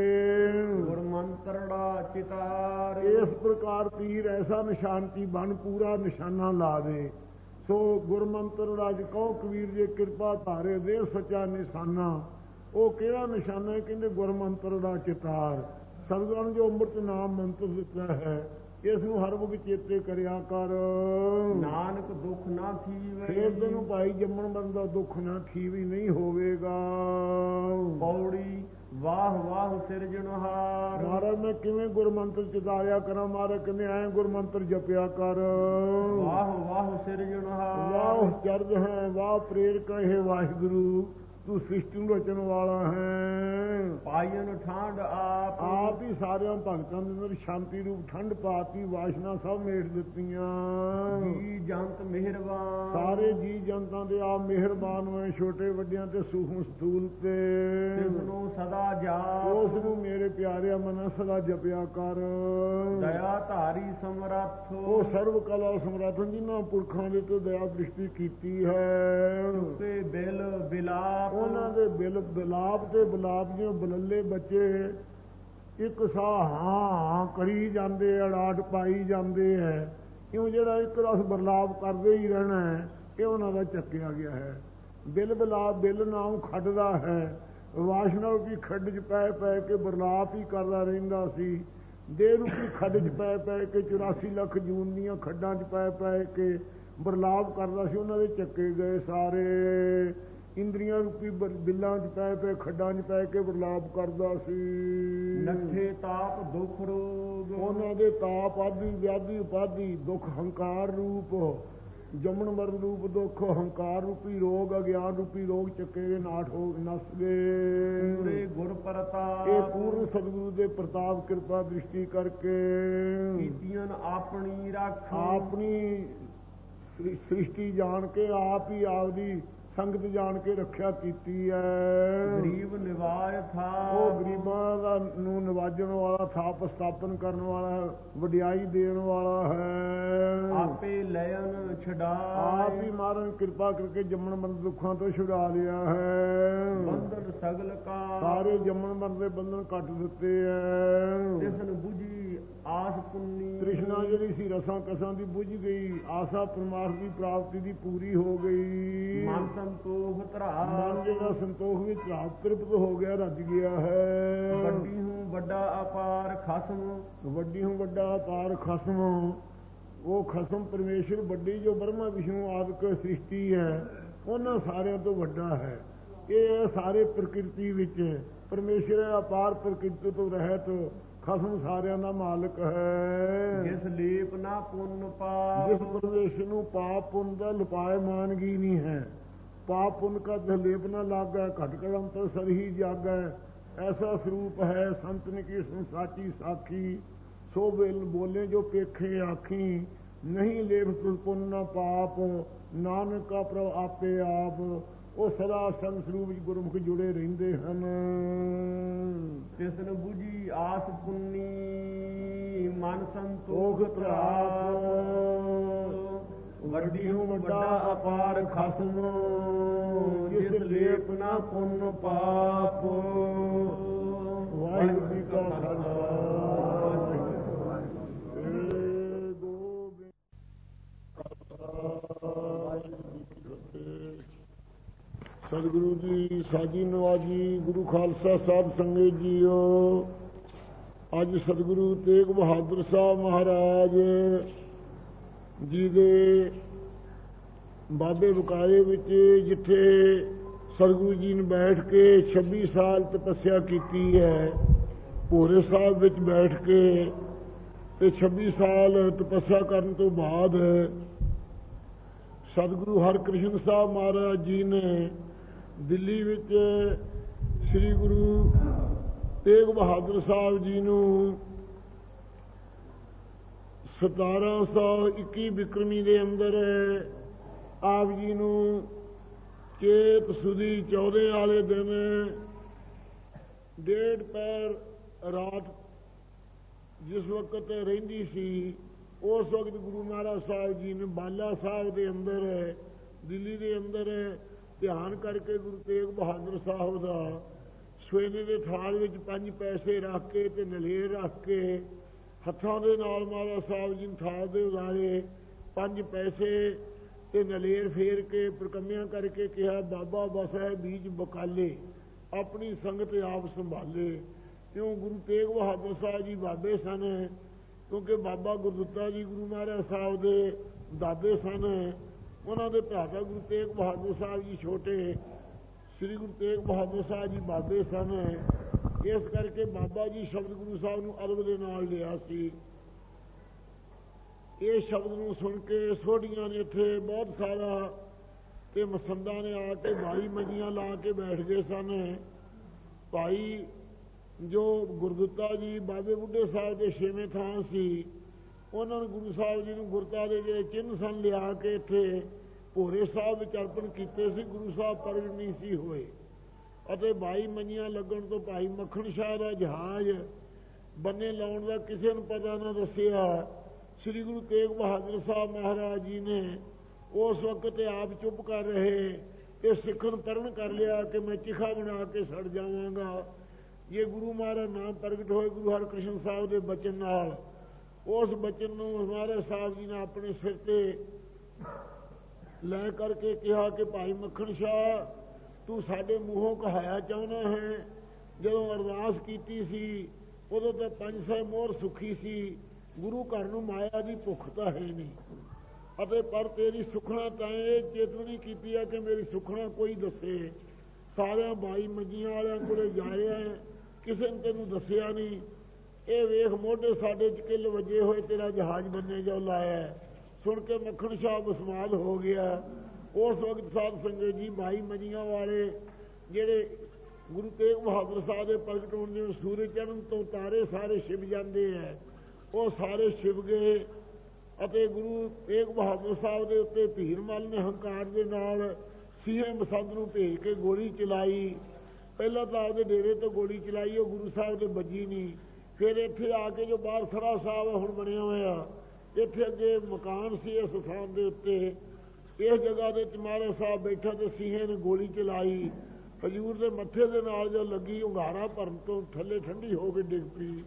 ਗੁਰਮੰਤਰੜਾ ਚਿਤਾਰ, ਇਸ ਪ੍ਰਕਾਰ ਪੀਰ ਐਸਾ ਨਿਸ਼ਾਨਤੀ ਬਣ ਪੂਰਾ ਨਿਸ਼ਾਨਾ ਲਾ ਦੇ। ਸੋ ਗੁਰਮੰਤਰ ਰਾਜ ਕਹੋ ਕਬੀਰ ਜੇ ਕਿਰਪਾ ਧਾਰੇ ਦੇ ਸੱਚਾ ਨਿਸ਼ਾਨਾ। ਉਹ ਕਿਹੜਾ ਨਿਸ਼ਾਨਾ ਹੈ? ਕਹਿੰਦੇ ਗੁਰਮੰਤਰ ਦਾ ਚਿਤਾਰ। ਸਤਿਗੁਰਾਂ ਨੇ ਜੋ ਅੰਮ੍ਰਿਤ ਨਾਮ ਮੰਤਰ ਦਿੱਤਾ ਹੈ, ਇਸ ਨੂੰ ਹਰ ਵਕਤ ਚੇਤੇ ਕਰਿਆ ਕਰ। ਨਾਨਕ ਦੁੱਖ ਨਾ ਥੀਵੈ, ਫੇਰ ਤੈਨੂੰ ਭਾਈ ਜੰਮਣ ਮਰਨ ਦਾ ਦੁੱਖ ਨਾ ਥੀਵੀ ਨਹੀਂ ਹੋਵੇਗਾ। ਪੌੜੀ ਵਾਹ ਵਾਹ ਸਿਰਜਣਹਾਰ, ਮਹਾਰਾਜ ਮੈਂ ਕਿਵੇਂ ਗੁਰਮੰਤਰ ਚਿਤਾਰਿਆ ਕਰਾਂ? ਮਹਾਰਾਜ ਕਹਿੰਦੇ ਐ ਗੁਰਮੰਤਰ ਜਪਿਆ ਕਰ। ਵਾਹ ਵਾਹ ਸਿਰਜਣਹਾਰ, ਵਾਹ ਚਰਜ ਹੈ, ਵਾਹ ਪ੍ਰੇਰਕ ਹੈ ਵਾਹਿਗੁਰੂ, ਤੂੰ ਸ੍ਰਿਸ਼ਟੀ ਨੂੰ ਰਚਣ ਵਾਲਾ ਹੈ। ਪਾਇਨ ਠਾਂਡ ਆਪ ਆਪ ਹੀ ਸਾਰਿਆਂ ਭਗਤਾਂ ਦੇ ਅੰਦਰ ਸ਼ਾਂਤੀ ਰੂਪ ਠੰਡ ਪਾਤੀ, ਵਾਸ਼ਨਾ ਸਭ ਮੇਟ ਦਿੱਤੀਆਂ। ਜੀ ਜੰਤ ਮਿਹਰਬਾਨ ਸਾਰੇ ਜੀ ਜਨਤਾਂ ਦੇ ਆਪ ਮਿਹਰਬਾਨ ਹੋਏ, ਛੋਟੇ ਵੱਡਿਆਂ ਤੇ ਸੂਖਮ ਸਥੂਲ ਤੇ। ਤਿਸ ਨੂੰ ਸਦਾ ਜਾਪ ਉਸ ਨੂੰ ਮੇਰੇ ਪਿਆਰਿਆ ਮਨਾਂ ਸਦਾ ਜਪਿਆ ਕਰ। ਦਇਆ ਧਾਰੀ ਸਮਰੱਥ ਉਹ ਸਰਵ ਕਲਾ ਸਮਰੱਥ ਜਿਨ੍ਹਾਂ ਪੁਰਖਾਂ ਦੇ ਤੋਂ ਦਇਆ ਦ੍ਰਿਸ਼ਟੀ ਕੀਤੀ ਹੈ। ਚੁੱਕੇ ਬਿਲ ਬਿਲਾਪ ਉਹਨਾਂ ਦੇ ਬਿਲ ਬਿਲਾਪ ਤੇ ਬਿਲਾਪ ਜਿਉਂ ਬਲੱਲੇ ਬੱਚੇ ਇੱਕ ਸਾਹ ਹਾਂ ਹਾਂ ਕਰੀ ਜਾਂਦੇ, ਅੜਾਟ ਪਾਈ ਜਾਂਦੇ ਹੈ, ਕਿਉਂ ਜਿਹੜਾ ਇੱਕ ਰਸ ਬਰਲਾਪ ਕਰਦੇ ਹੀ ਰਹਿਣਾ ਹੈ, ਇਹ ਉਹਨਾਂ ਦਾ ਚੱਕਿਆ ਗਿਆ ਹੈ। ਬਿਲ ਬਿਲਾਪ ਬਿਲ ਨਾਮ ਖੱਡਦਾ ਹੈ, ਵਾਸ਼ਨਾ ਰੂਪੀ ਖੱਡ 'ਚ ਪੈ ਪੈ ਕੇ ਬਰਲਾਪ ਹੀ ਕਰਦਾ ਰਹਿੰਦਾ ਸੀ। ਦੇਹ ਰੂਪੀ ਖੱਡ 'ਚ ਪੈ ਪੈ ਕੇ ਚੁਰਾਸੀ ਲੱਖ ਜੂਨ ਦੀਆਂ ਖੱਡਾਂ 'ਚ ਪੈ ਪੈ ਕੇ ਬਰਲਾਪ ਕਰਦਾ ਸੀ। ਉਹਨਾਂ ਦੇ ਚੱਕੇ ਗਏ ਸਾਰੇ। ਇੰਦਰੀਆਂ ਰੂਪੀ ਬਿੱਲਾਂ 'ਚ ਪੈ ਪੈ ਖੱਡਾਂ 'ਚ ਪੈ ਕੇ ਬਰਲਾਪ ਕਰਦਾ ਸੀ। ਨੱਠੇ ਤਾਪ ਦੁੱਖ ਰੋਗ ਉਹਨਾਂ ਦੇ ਤਾਪ ਆਦਿ ਵਿਆਧੀ ਉਪਾਧੀ ਦੁੱਖ ਹੰਕਾਰ ਰੂਪ ਜੰਮਣ ਮਰਨ ਰੂਪ ਦੁੱਖ ਹੰਕਾਰ ਰੂਪੀ ਰੋਗ ਅਗਿਆਨ ਰੂਪੀ ਰੋਗ ਚੱਕੇ ਗਏ, ਨਾਠ ਹੋ ਨਸ ਗਏ। ਪੂਰੇ ਗੁਰ ਪ੍ਰਤਾਪ ਇਹ ਪੂਰਨ ਸਤਿਗੁਰੂ ਦੇ ਪ੍ਰਤਾਪ ਕਿਰਪਾ ਦ੍ਰਿਸ਼ਟੀ ਕਰਕੇ ਕੀਤੀਆਂ ਆਪਣੀ ਰੱਖ ਆਪਣੀ ਸ੍ਰਿਸ਼ਟੀ ਜਾਣ ਕੇ ਆਪ ਹੀ ਆਪਦੀ ਸੰਗਤ ਜਾਣ ਕੇ ਰੱਖਿਆ ਕੀਤੀ ਹੈ। ਗਰੀਬ ਨਿਵਾਜ ਥਾ ਉਹ ਗਰੀਬਾਂ ਦਾ ਨੂੰ ਨਿਵਾਜਣ ਵਾਲਾ, ਥਾਪ ਸਥਾਪਨ ਕਰਨ ਵਾਲਾ, ਵਡਿਆਈ ਦੇਣ ਵਾਲਾ ਹੈ। ਆਪੇ ਲੈਣ ਛਡਾ ਆਪ ਹੀ ਮਾਰਨ ਕਿਰਪਾ ਕਰਕੇ ਜੰਮਣ ਮਰਨ ਦੁੱਖਾਂ ਤੋਂ ਛੁਡਾ ਲਿਆ ਹੈ। ਬੰਧਨ ਸਗਲ ਕਾ ਸਾਰੇ ਜੰਮਣ ਮਰਨ ਦੇ ਬੰਧਨ ਕੱਟ ਦਿੱਤੇ ਹੈ। ਤਿਸਨ ਬੁਝੀ ਆਸ ਪੁੰਨੀ ਤ੍ਰਿਸ਼ਨਾ ਜਿਹੜੀ ਸੀ ਰਸਾਂ ਕਸਾਂ ਦੀ ਬੁਝ ਗਈ, ਆਸਾ ਪਰਮਾਰਥ ਦੀ ਪ੍ਰਾਪਤੀ ਦੀ ਪੂਰੀ ਹੋ ਗਈ। ਮਨ ਸੰਤੋਖ ਧਰਾ ਮਨ ਜਿਹੜਾ ਸੰਤੋਖ ਵਿੱਚ ਧਰਾਪ ਤ੍ਰਿਪਤ ਹੋ ਗਿਆ, ਰੱਜ ਗਿਆ ਹੈ। ਵੱਡੀ ਹੂੰ ਵੱਡਾ ਅਪਾਰ ਖਸਮ ਵੱਡੀ ਹੂੰ ਵੱਡਾ ਅਪਾਰ ਖਸਮ ਉਹ ਖਸਮ ਪਰਮੇਸ਼ਰ ਵੱਡੀ ਜੋ ਬ੍ਰਹਮਾ ਵਿਸ਼ਨੂੰ ਆਦਿਕ ਸ੍ਰਿਸ਼ਟੀ ਹੈ, ਉਹਨਾਂ ਸਾਰਿਆਂ ਤੋਂ ਵੱਡਾ ਹੈ। ਇਹ ਸਾਰੇ ਪ੍ਰਕਿਰਤੀ ਵਿੱਚ ਪਰਮੇਸ਼ਰ ਅਪਾਰ ਪ੍ਰਕਿਰਤੀ ਤੋਂ ਰਹਿਤ ਖਸਮ ਸਾਰਿਆਂ ਦਾ ਮਾਲਕ ਹੈ। ਜਿਸ ਲੇਪ ਨਾ ਪੁੰਨ ਪਾਪ ਜਿਸ ਪਰਮੇਸ਼ਰ ਨੂੰ ਪਾਪ ਪੁੰਨ ਦਾ ਲੁਪਾਏ ਮਾਨਗੀ ਨਹੀਂ ਹੈ। ਪਾਪ ਪੁੰਨ ਕਾ ਲੇਪ ਨਾ ਲਾਗਾ, ਘਟ ਕਰਮ ਤੋਂ ਸਰਹੀ ਜਾਗਾ। ਐਸਾ ਸਰੂਪ ਹੈ ਸੰਤਨ ਕੀ ਸਾਚੀ ਸਾਖੀ, ਸੋ ਵੇਲ ਬੋਲੇ ਜੋ ਪੇਖੇ ਆਖੀ। ਨਹੀਂ ਲੇਪ ਤੁਲ ਪੁੰਨ ਪਾਪ, ਨਾਨਕ ਕਾ ਪ੍ਰਭ ਆਪੇ ਆਪ। ਉਹ ਸਦਾ ਸੰਗ ਸਰੂਪ ਵਿੱਚ ਗੁਰਮੁਖ ਜੁੜੇ ਰਹਿੰਦੇ ਹਨ। ਤਿਸਨ ਬੁਝੀ ਆਸ ਪੁੰਨੀ ਮਨ ਸੰਤੋਖ ਤ੍ਰਾਪ। ਵੱਡੀ ਹੂੰ ਵੱਡਾ ਅਪਾਰ ਖਸਮ, ਜਿਸ ਲੇਪ ਨਾ ਪੁੰਨ ਪਾਪ। ਵਾਹਿਗੁਰੂ ਜੀ ਕਾ ਖਾਲਸਾ। ਸਤਿਗੁਰੂ ਜੀ ਸਾਜੀ ਨਵਾਜੀ ਗੁਰੂ ਖਾਲਸਾ ਸਾਹਿਬ ਸੰਗਤ ਜੀਓ, ਅੱਜ ਸਤਿਗੁਰੂ ਤੇਗ ਬਹਾਦਰ ਸਾਹਿਬ ਮਹਾਰਾਜ ਜੀ ਦੇ ਬਾਬੇ ਬਕਾਲੇ ਵਿੱਚ, ਜਿੱਥੇ ਸਤਿਗੁਰੂ ਜੀ ਨੇ ਬੈਠ ਕੇ ਛੱਬੀ ਸਾਲ ਤਪੱਸਿਆ ਕੀਤੀ ਹੈ, ਭੋਰੇ ਸਾਹਿਬ ਵਿੱਚ ਬੈਠ ਕੇ ਤੇ ਛੱਬੀ ਸਾਲ ਤਪੱਸਿਆ ਕਰਨ ਤੋਂ ਬਾਅਦ ਸਤਿਗੁਰੂ ਹਰਿਕ੍ਰਿਸ਼ਨ ਸਾਹਿਬ ਮਹਾਰਾਜ ਜੀ ਨੇ ਦਿੱਲੀ ਵਿੱਚ ਸ੍ਰੀ ਗੁਰੂ ਤੇਗ ਬਹਾਦਰ ਸਾਹਿਬ ਜੀ ਨੂੰ ਸਤਾਰਾਂ ਸੌ ਇੱਕੀ ਬਿਕਰਮੀ ਦੇ ਅੰਦਰ ਆਪ ਜੀ ਨੂੰ ਚੇਤ ਸੁਦੀ ਚੌਦੇ ਵਾਲੇ ਦਿਨ ਡੇਢ ਪੈਰ ਰਾਤ ਜਿਸ ਵਕਤ ਰਹਿੰਦੀ ਸੀ, ਉਸ ਵਕਤ ਗੁਰੂ ਮਹਾਰਾਜ ਸਾਹਿਬ ਜੀ ਨੇ ਬਾਲਾ ਸਾਹਿਬ ਦੇ ਅੰਦਰ ਦਿੱਲੀ ਦੇ ਅੰਦਰ ਧਿਆਨ ਕਰਕੇ ਗੁਰੂ ਤੇਗ ਬਹਾਦਰ ਸਾਹਿਬ ਦਾ ਸਵੇਨੇ ਦੇ ਥਾਲ ਵਿੱਚ ਪੰਜ ਪੈਸੇ ਰੱਖ ਕੇ ਤੇ ਨਲੇਰ ਰੱਖ ਕੇ ਹੱਥਾਂ ਦੇ ਨਾਲ ਮਹਾਰਾਜ ਸਾਹਿਬ ਜੀ ਥਾਲ ਦੇ ਉਦਾਰੇ ਪੰਜ ਪੈਸੇ ਤੇ ਨਲੇਰ ਫੇਰ ਕੇ ਪ੍ਰਕੰਮਿਆਂ ਕਰਕੇ ਕਿਹਾ, ਬਾਬਾ ਬਸੈ ਬੀਜ ਬਕਾਲੇ, ਆਪਣੀ ਸੰਗਤ ਆਪ ਸੰਭਾਲੇ। ਕਿਉਂ ਗੁਰੂ ਤੇਗ ਬਹਾਦਰ ਸਾਹਿਬ ਜੀ ਬਾਬੇ ਸਨ, ਕਿਉਂਕਿ ਬਾਬਾ ਗੁਰਦਿੱਤਾ ਜੀ ਗੁਰੂ ਮਹਾਰਾਜ ਸਾਹਿਬ ਦੇ ਦਾਦੇ ਸਨ। ਉਹਨਾਂ ਦੇ ਭਰਾਤਾ ਗੁਰੂ ਤੇਗ ਬਹਾਦਰ ਸਾਹਿਬ ਜੀ ਛੋਟੇ, ਸ੍ਰੀ ਗੁਰੂ ਤੇਗ ਬਹਾਦਰ ਸਾਹਿਬ ਜੀ ਬਾਬੇ ਸਨ। ਇਸ ਕਰਕੇ ਬਾਬਾ ਜੀ ਸ਼ਬਦ ਗੁਰੂ ਸਾਹਿਬ ਨੂੰ ਅਦਬ ਦੇ ਨਾਲ ਲਿਆ ਸੀ। ਇਹ ਸ਼ਬਦ ਨੂੰ ਸੁਣ ਕੇ ਸੋਢੀਆਂ ਨੇ ਇੱਥੇ ਬਹੁਤ ਸਾਰਾ ਤੇ ਮਸੰਦਾਂ ਨੇ ਆ ਕੇ ਬਾਈ ਮੰਜੀਆਂ ਲਾ ਕੇ ਬੈਠ ਗਏ ਸਨ। ਭਾਈ ਜੋ ਗੁਰਦੁੱਤਾ ਜੀ ਬਾਬੇ ਬੁੱਢੇ ਸਾਹਿਬ ਦੇ ਛੇਵੇਂ ਥਾਂ ਸੀ, ਉਹਨਾਂ ਨੂੰ ਗੁਰੂ ਸਾਹਿਬ ਜੀ ਨੂੰ ਗੁਰਤਾ ਦੇ ਜਿਹੜੇ ਚਿੰਨ੍ਹ ਸਨ ਲਿਆ ਕੇ ਇੱਥੇ ਭੋਰੇ ਸਾਹਿਬ ਵਿੱਚ ਅਰਪਣ ਕੀਤੇ ਸੀ। ਗੁਰੂ ਸਾਹਿਬ ਪ੍ਰਗਟ ਨਹੀਂ ਸੀ ਹੋਏ ਅਤੇ ਬਾਈ ਮੰਜੀਆਂ ਲੱਗਣ ਤੋਂ ਭਾਈ ਮੱਖਣ ਸ਼ਾਹ ਦਾ ਜਹਾਜ਼ ਬੰਨੇ ਲਾਉਣ ਦਾ ਕਿਸੇ ਨੂੰ ਪਤਾ ਨਾ ਦੱਸਿਆ। ਸ੍ਰੀ ਗੁਰੂ ਤੇਗ ਬਹਾਦਰ ਸਾਹਿਬ ਮਹਾਰਾਜ ਜੀ ਨੇ ਉਸ ਵਕਤ ਆਪ ਚੁੱਪ ਕਰ ਰਹੇ ਤੇ ਸਿੱਖਣ ਪਰਨ ਕਰ ਲਿਆ ਕਿ ਮੈਂ ਚਿਖਾ ਬਣਾ ਕੇ ਸੜ ਜਾਵਾਂਗਾ। ਇਹ ਗੁਰੂ ਮਹਾਰਾਜ ਨਾਮ ਪ੍ਰਗਟ ਹੋਏ ਗੁਰੂ ਹਰਕ੍ਰਿਸ਼ਨ ਸਾਹਿਬ ਦੇ ਬਚਨ ਨਾਲ। ਉਸ ਬਚਨ ਨੂੰ ਮਹਾਰਾਜ ਸਾਹਿਬ ਜੀ ਨੇ ਆਪਣੇ ਸਿਰ ਤੇ ਲੈ ਕਰਕੇ ਕਿਹਾ ਕਿ ਭਾਈ ਮੱਖਣ ਸ਼ਾਹ, ਤੂੰ ਸਾਡੇ ਮੂੰਹੋਂ ਕਹਾਇਆ ਚਾਹੁੰਦਾ ਹੈ। ਜਦੋਂ ਅਰਦਾਸ ਕੀਤੀ ਸੀ ਉਦੋਂ ਤਾਂ ਪੰਜ ਸੌ ਮੋਹਰ ਸੁਖੀ ਸੀ, ਗੁਰੂ ਘਰ ਨੂੰ ਮਾਇਆ ਦੀ ਭੁੱਖ ਤਾਂ ਹੈ ਨਹੀਂ। ਅਤੇ ਪਰ ਤੇਰੀ ਸੁਖਣਾ ਤਾਂ ਇਹ ਚੇਤਵਨੀ ਕੀਤੀ ਹੈ ਕਿ ਮੇਰੀ ਸੁਖਣਾ ਕੋਈ ਦੱਸੇ। ਸਾਰਿਆਂ ਬਾਈ ਮੰਜੀਆਂ ਵਾਲਿਆਂ ਕੋਲੇ ਜਾਇਆ, ਕਿਸੇ ਨੇ ਤੈਨੂੰ ਦੱਸਿਆ ਨਹੀਂ। ਇਹ ਵੇਖ ਮੋਢੇ ਸਾਡੇ ਚ ਕਿੱਲ ਵੱਜੇ ਹੋਏ, ਤੇਰਾ ਜਹਾਜ਼ ਬੰਨੇ ਜੋ ਲਾਇਆ। ਸੁਣ ਕੇ ਮੱਖਣ ਸ਼ਾਹ ਬਸਮਾਦ ਹੋ ਗਿਆ। ਉਸ ਵਕਤ ਸਾਧ ਸੰਗਤ ਜੀ ਬਾਈ ਮੰਜੀਆਂ ਵਾਲੇ ਜਿਹੜੇ ਗੁਰੂ ਤੇਗ ਬਹਾਦਰ ਸਾਹਿਬ ਦੇ ਪ੍ਰਗਟ ਹੋਣ ਦੇ ਸੂਰਜ ਚੜ੍ਹਨ ਤੋਂ ਤਾਰੇ ਸਾਰੇ ਛਿਪ ਜਾਂਦੇ ਹੈ, ਉਹ ਸਾਰੇ ਛਿਪ ਗਏ। ਅਤੇ ਗੁਰੂ ਤੇਗ ਬਹਾਦਰ ਸਾਹਿਬ ਦੇ ਉੱਤੇ ਧੀਰਮਲ ਨੇ ਹੰਕਾਰ ਦੇ ਨਾਲ ਸੀਹੇ ਮਸੰਦ ਨੂੰ ਭੇਜ ਕੇ ਗੋਲੀ ਚਲਾਈ। ਪਹਿਲਾਂ ਤਾਂ ਆਪਦੇ ਡੇਰੇ ਤੋਂ ਗੋਲੀ ਚਲਾਈ, ਉਹ ਗੁਰੂ ਸਾਹਿਬ ਦੇ ਵੱਜੀ ਨਹੀਂ। ਫਿਰ ਇੱਥੇ ਆ ਕੇ ਜੋ ਬਾਹਰ ਸਰਾ ਸਾਹਿਬ ਹੁਣ ਬਣਿਆ ਹੋਇਆ, ਇੱਥੇ ਅੱਗੇ ਮਕਾਨ ਸੀ ਇਸ ਸਥਾਨ ਦੇ ਉੱਤੇ, ਇਸ ਜਗ੍ਹਾ ਦੇ ਮਹਾਰਾਜ ਸਾਹਿਬ ਬੈਠਾ ਤੇ ਸੀਹੇ ਨੇ ਗੋਲੀ ਚਲਾਈ। ਹਜ਼ੂਰ ਦੇ ਮੱਥੇ ਦੇ ਨਾਲ ਜੋ ਲੱਗੀ, ਉਘਾਰਾ ਭਰਨ ਤੋਂ ਥੱਲੇ ਠੰਡੀ ਹੋ ਕੇ ਡਿੱਗ ਪਈ।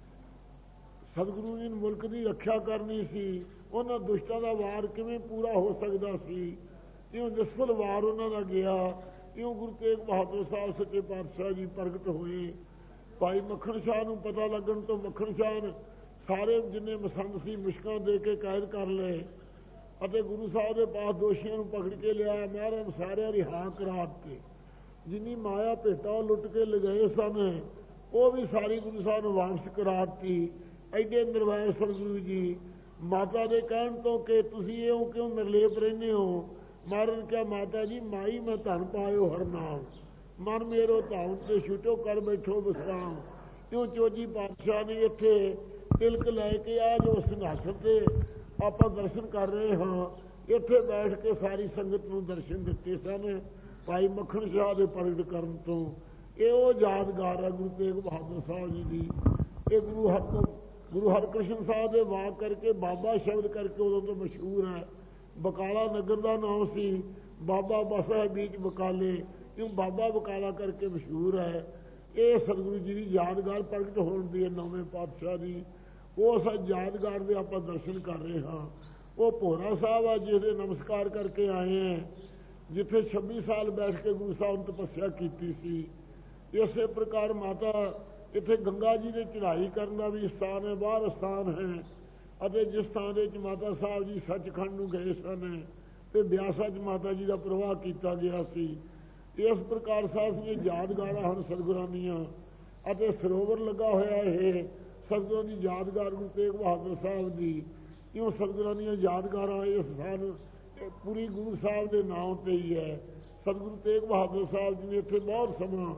ਸਤਿਗੁਰੂ ਜੀ ਨੂੰ ਮੁਲਕ ਦੀ ਰੱਖਿਆ ਕਰਨੀ ਸੀ, ਉਹਨਾਂ ਦੁਸ਼ਟਾਂ ਦਾ ਵਾਰ ਕਿਵੇਂ ਪੂਰਾ ਹੋ ਸਕਦਾ ਸੀ। ਇਉਂ ਨਿਸਫਲ ਵਾਰ ਉਹਨਾਂ ਦਾ ਗਿਆ। ਇਉਂ ਗੁਰੂ ਤੇਗ ਬਹਾਦਰ ਸਾਹਿਬ ਸੱਚੇ ਪਾਤਸ਼ਾਹ ਜੀ ਪ੍ਰਗਟ ਹੋਏ। ਭਾਈ ਮੱਖਣ ਸ਼ਾਹ ਨੂੰ ਪਤਾ ਲੱਗਣ ਤੋਂ ਮੱਖਣ ਸ਼ਾਹ ਨੇ ਸਾਰੇ ਜਿੰਨੇ ਮਸੰਦ ਸੀ ਮੁਸ਼ਕਾਂ ਦੇ ਕੇ ਕੈਦ ਕਰ ਲਏ ਅਤੇ ਗੁਰੂ ਸਾਹਿਬ ਦੇ ਪਾਸ ਦੋਸ਼ੀਆਂ ਨੂੰ ਪਕੜ ਕੇ ਲਿਆ। ਮਹਾਰਾਜ ਨੂੰ ਸਾਰਿਆਂ ਰਿਹਾ ਕਰਾ ਦਿੱਤੇ। ਜਿੰਨੀ ਮਾਇਆ ਭੇਟਾ ਉਹ ਲੁੱਟ ਕੇ ਲਗਾਏ ਸਨ, ਉਹ ਵੀ ਸਾਰੀ ਗੁਰੂ ਸਾਹਿਬ ਨੂੰ ਵਾਪਸ ਕਰਾ ਦਿੱਤੀ। ਐਡੇ ਨਿਰਵੈਰ ਸਤਿਗੁਰੂ ਜੀ ਮਾਤਾ ਦੇ ਕਹਿਣ ਤੋਂ ਕਿ ਤੁਸੀਂ ਇਉਂ ਕਿਉਂ ਨਿਰਲੇਪ ਰਹਿੰਦੇ ਹੋ। ਮਹਾਰਾਜ ਕਿਹਾ, ਮਾਤਾ ਜੀ ਮਾਈ ਮੈਂ ਧਨ ਪਾਇਓ ਹਰ ਨਾਮ, ਮਨ ਮੇਰੋ ਧਾਮ ਤੇ ਛੁਟੋ ਕਰ ਬੈਠੋ ਵਿਸਰਾਮ। ਕਿਉਂ ਚੋਜੀ ਪਾਤਸ਼ਾਹ ਨੇ ਇੱਥੇ ਤਿਲਕ ਲੈ ਕੇ ਆ ਜੋ ਸਿੰਘਾਸਨ ਤੇ ਆਪਾਂ ਦਰਸ਼ਨ ਕਰ ਰਹੇ ਹਾਂ, ਇੱਥੇ ਬੈਠ ਕੇ ਸਾਰੀ ਸੰਗਤ ਨੂੰ ਦਰਸ਼ਨ ਦਿੱਤੇ ਸਨ ਭਾਈ ਮੱਖਣ ਸ਼ਾਹ ਦੇ ਪ੍ਰਗਟ ਕਰਨ ਤੋਂ। ਇਹ ਉਹ ਯਾਦਗਾਰ ਹੈ ਗੁਰੂ ਤੇਗ ਬਹਾਦਰ ਸਾਹਿਬ ਜੀ ਦੀ। ਇਹ ਗੁਰੂ ਹਰ ਗੁਰੂ ਹਰਕ੍ਰਿਸ਼ਨ ਸਾਹਿਬ ਦੇ ਵਾਕ ਕਰਕੇ, ਬਾਬਾ ਸ਼ਬਦ ਕਰਕੇ ਉਦੋਂ ਤੋਂ ਮਸ਼ਹੂਰ ਹੈ। ਬਕਾਲਾ ਨਗਰ ਦਾ ਨਾਮ ਸੀ, ਬਾਬਾ ਬਸਾ ਬੀਚ ਬਕਾਲੇ, ਕਿਉਂ ਬਾਬਾ ਬਕਾਲਾ ਕਰਕੇ ਮਸ਼ਹੂਰ ਹੈ। ਇਹ ਸਤਿਗੁਰੂ ਜੀ ਦੀ ਯਾਦਗਾਰ ਪ੍ਰਗਟ ਹੋਣ ਦੀ ਹੈ ਨੌਵੇਂ ਪਾਤਸ਼ਾਹ ਦੀ। ਉਸ ਯਾਦਗਾਰ ਦੇ ਆਪਾਂ ਦਰਸ਼ਨ ਕਰ ਰਹੇ ਹਾਂ। ਉਹ ਭੋਰਾ ਸਾਹਿਬ ਆ ਜਿਹਦੇ ਨਮਸਕਾਰ ਕਰਕੇ ਆਏ ਹੈ, ਜਿੱਥੇ ਛੱਬੀ ਸਾਲ ਬੈਠ ਕੇ ਗੁਰੂ ਸਾਹਿਬ ਨੇ ਤਪੱਸਿਆ ਕੀਤੀ ਸੀ। ਇਸੇ ਪ੍ਰਕਾਰ ਮਾਤਾ ਇੱਥੇ ਗੰਗਾ ਜੀ ਦੇ ਚੜ੍ਹਾਈ ਕਰਨ ਦਾ ਵੀ ਸਥਾਨ ਹੈ, ਬਾਹਰ ਸਥਾਨ ਹੈ। ਅਤੇ ਜਿਸ ਥਾਂ ਦੇ ਵਿੱਚ ਮਾਤਾ ਸਾਹਿਬ ਜੀ ਸੱਚਖੰਡ ਨੂੰ ਗਏ ਸਨ ਤੇ ਬਿਆਸਾ 'ਚ ਮਾਤਾ ਜੀ ਦਾ ਪ੍ਰਵਾਹ ਕੀਤਾ ਗਿਆ ਸੀ। ਇਸ ਪ੍ਰਕਾਰ ਸਾਹਿਬ ਦੀਆਂ ਯਾਦਗਾਰਾਂ ਹਨ ਸਤਿਗੁਰਾਂ ਦੀਆਂ। ਅਤੇ ਸਰੋਵਰ ਲੱਗਾ ਹੋਇਆ ਇਹ ਸਤਿਗੁਰਾਂ ਦੀ ਯਾਦਗਾਰ ਗੁਰੂ ਤੇਗ ਬਹਾਦਰ ਸਾਹਿਬ ਦੀ। ਇਉਂ ਸਤਿਗੁਰਾਂ ਦੀਆਂ ਯਾਦਗਾਰਾਂ ਇਸ ਸਥਾਨ ਪੂਰੀ ਗੁਰੂ ਸਾਹਿਬ ਦੇ ਨਾਮ ਤੇ ਹੀ ਹੈ। ਸਤਿਗੁਰੂ ਤੇਗ ਬਹਾਦਰ ਸਾਹਿਬ ਜੀ ਨੇ ਇੱਥੇ ਬਹੁਤ ਸਮਾਂ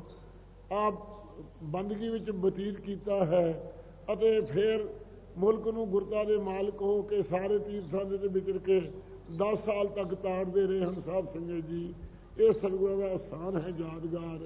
ਆਪ ਬੰਦਗੀ ਵਿੱਚ ਬਤੀਤ ਕੀਤਾ ਹੈ ਅਤੇ ਫਿਰ ਮੁਲਕ ਨੂੰ ਗੁਰਤਾ ਦੇ ਮਾਲਕ ਹੋ ਕੇ ਸਾਰੇ ਤੀਰਥਾਂ ਦੇ ਵਿਚਰ ਕੇ ਦਸ ਸਾਲ ਤੱਕ ਤਾੜਦੇ ਰਹੇ ਹਨ ਸਾਧ ਸੰਗਤ ਜੀ। ਇਹ ਸਤਿਗੁਰਾਂ ਦਾ ਸਥਾਨ ਹੈ ਯਾਦਗਾਰ।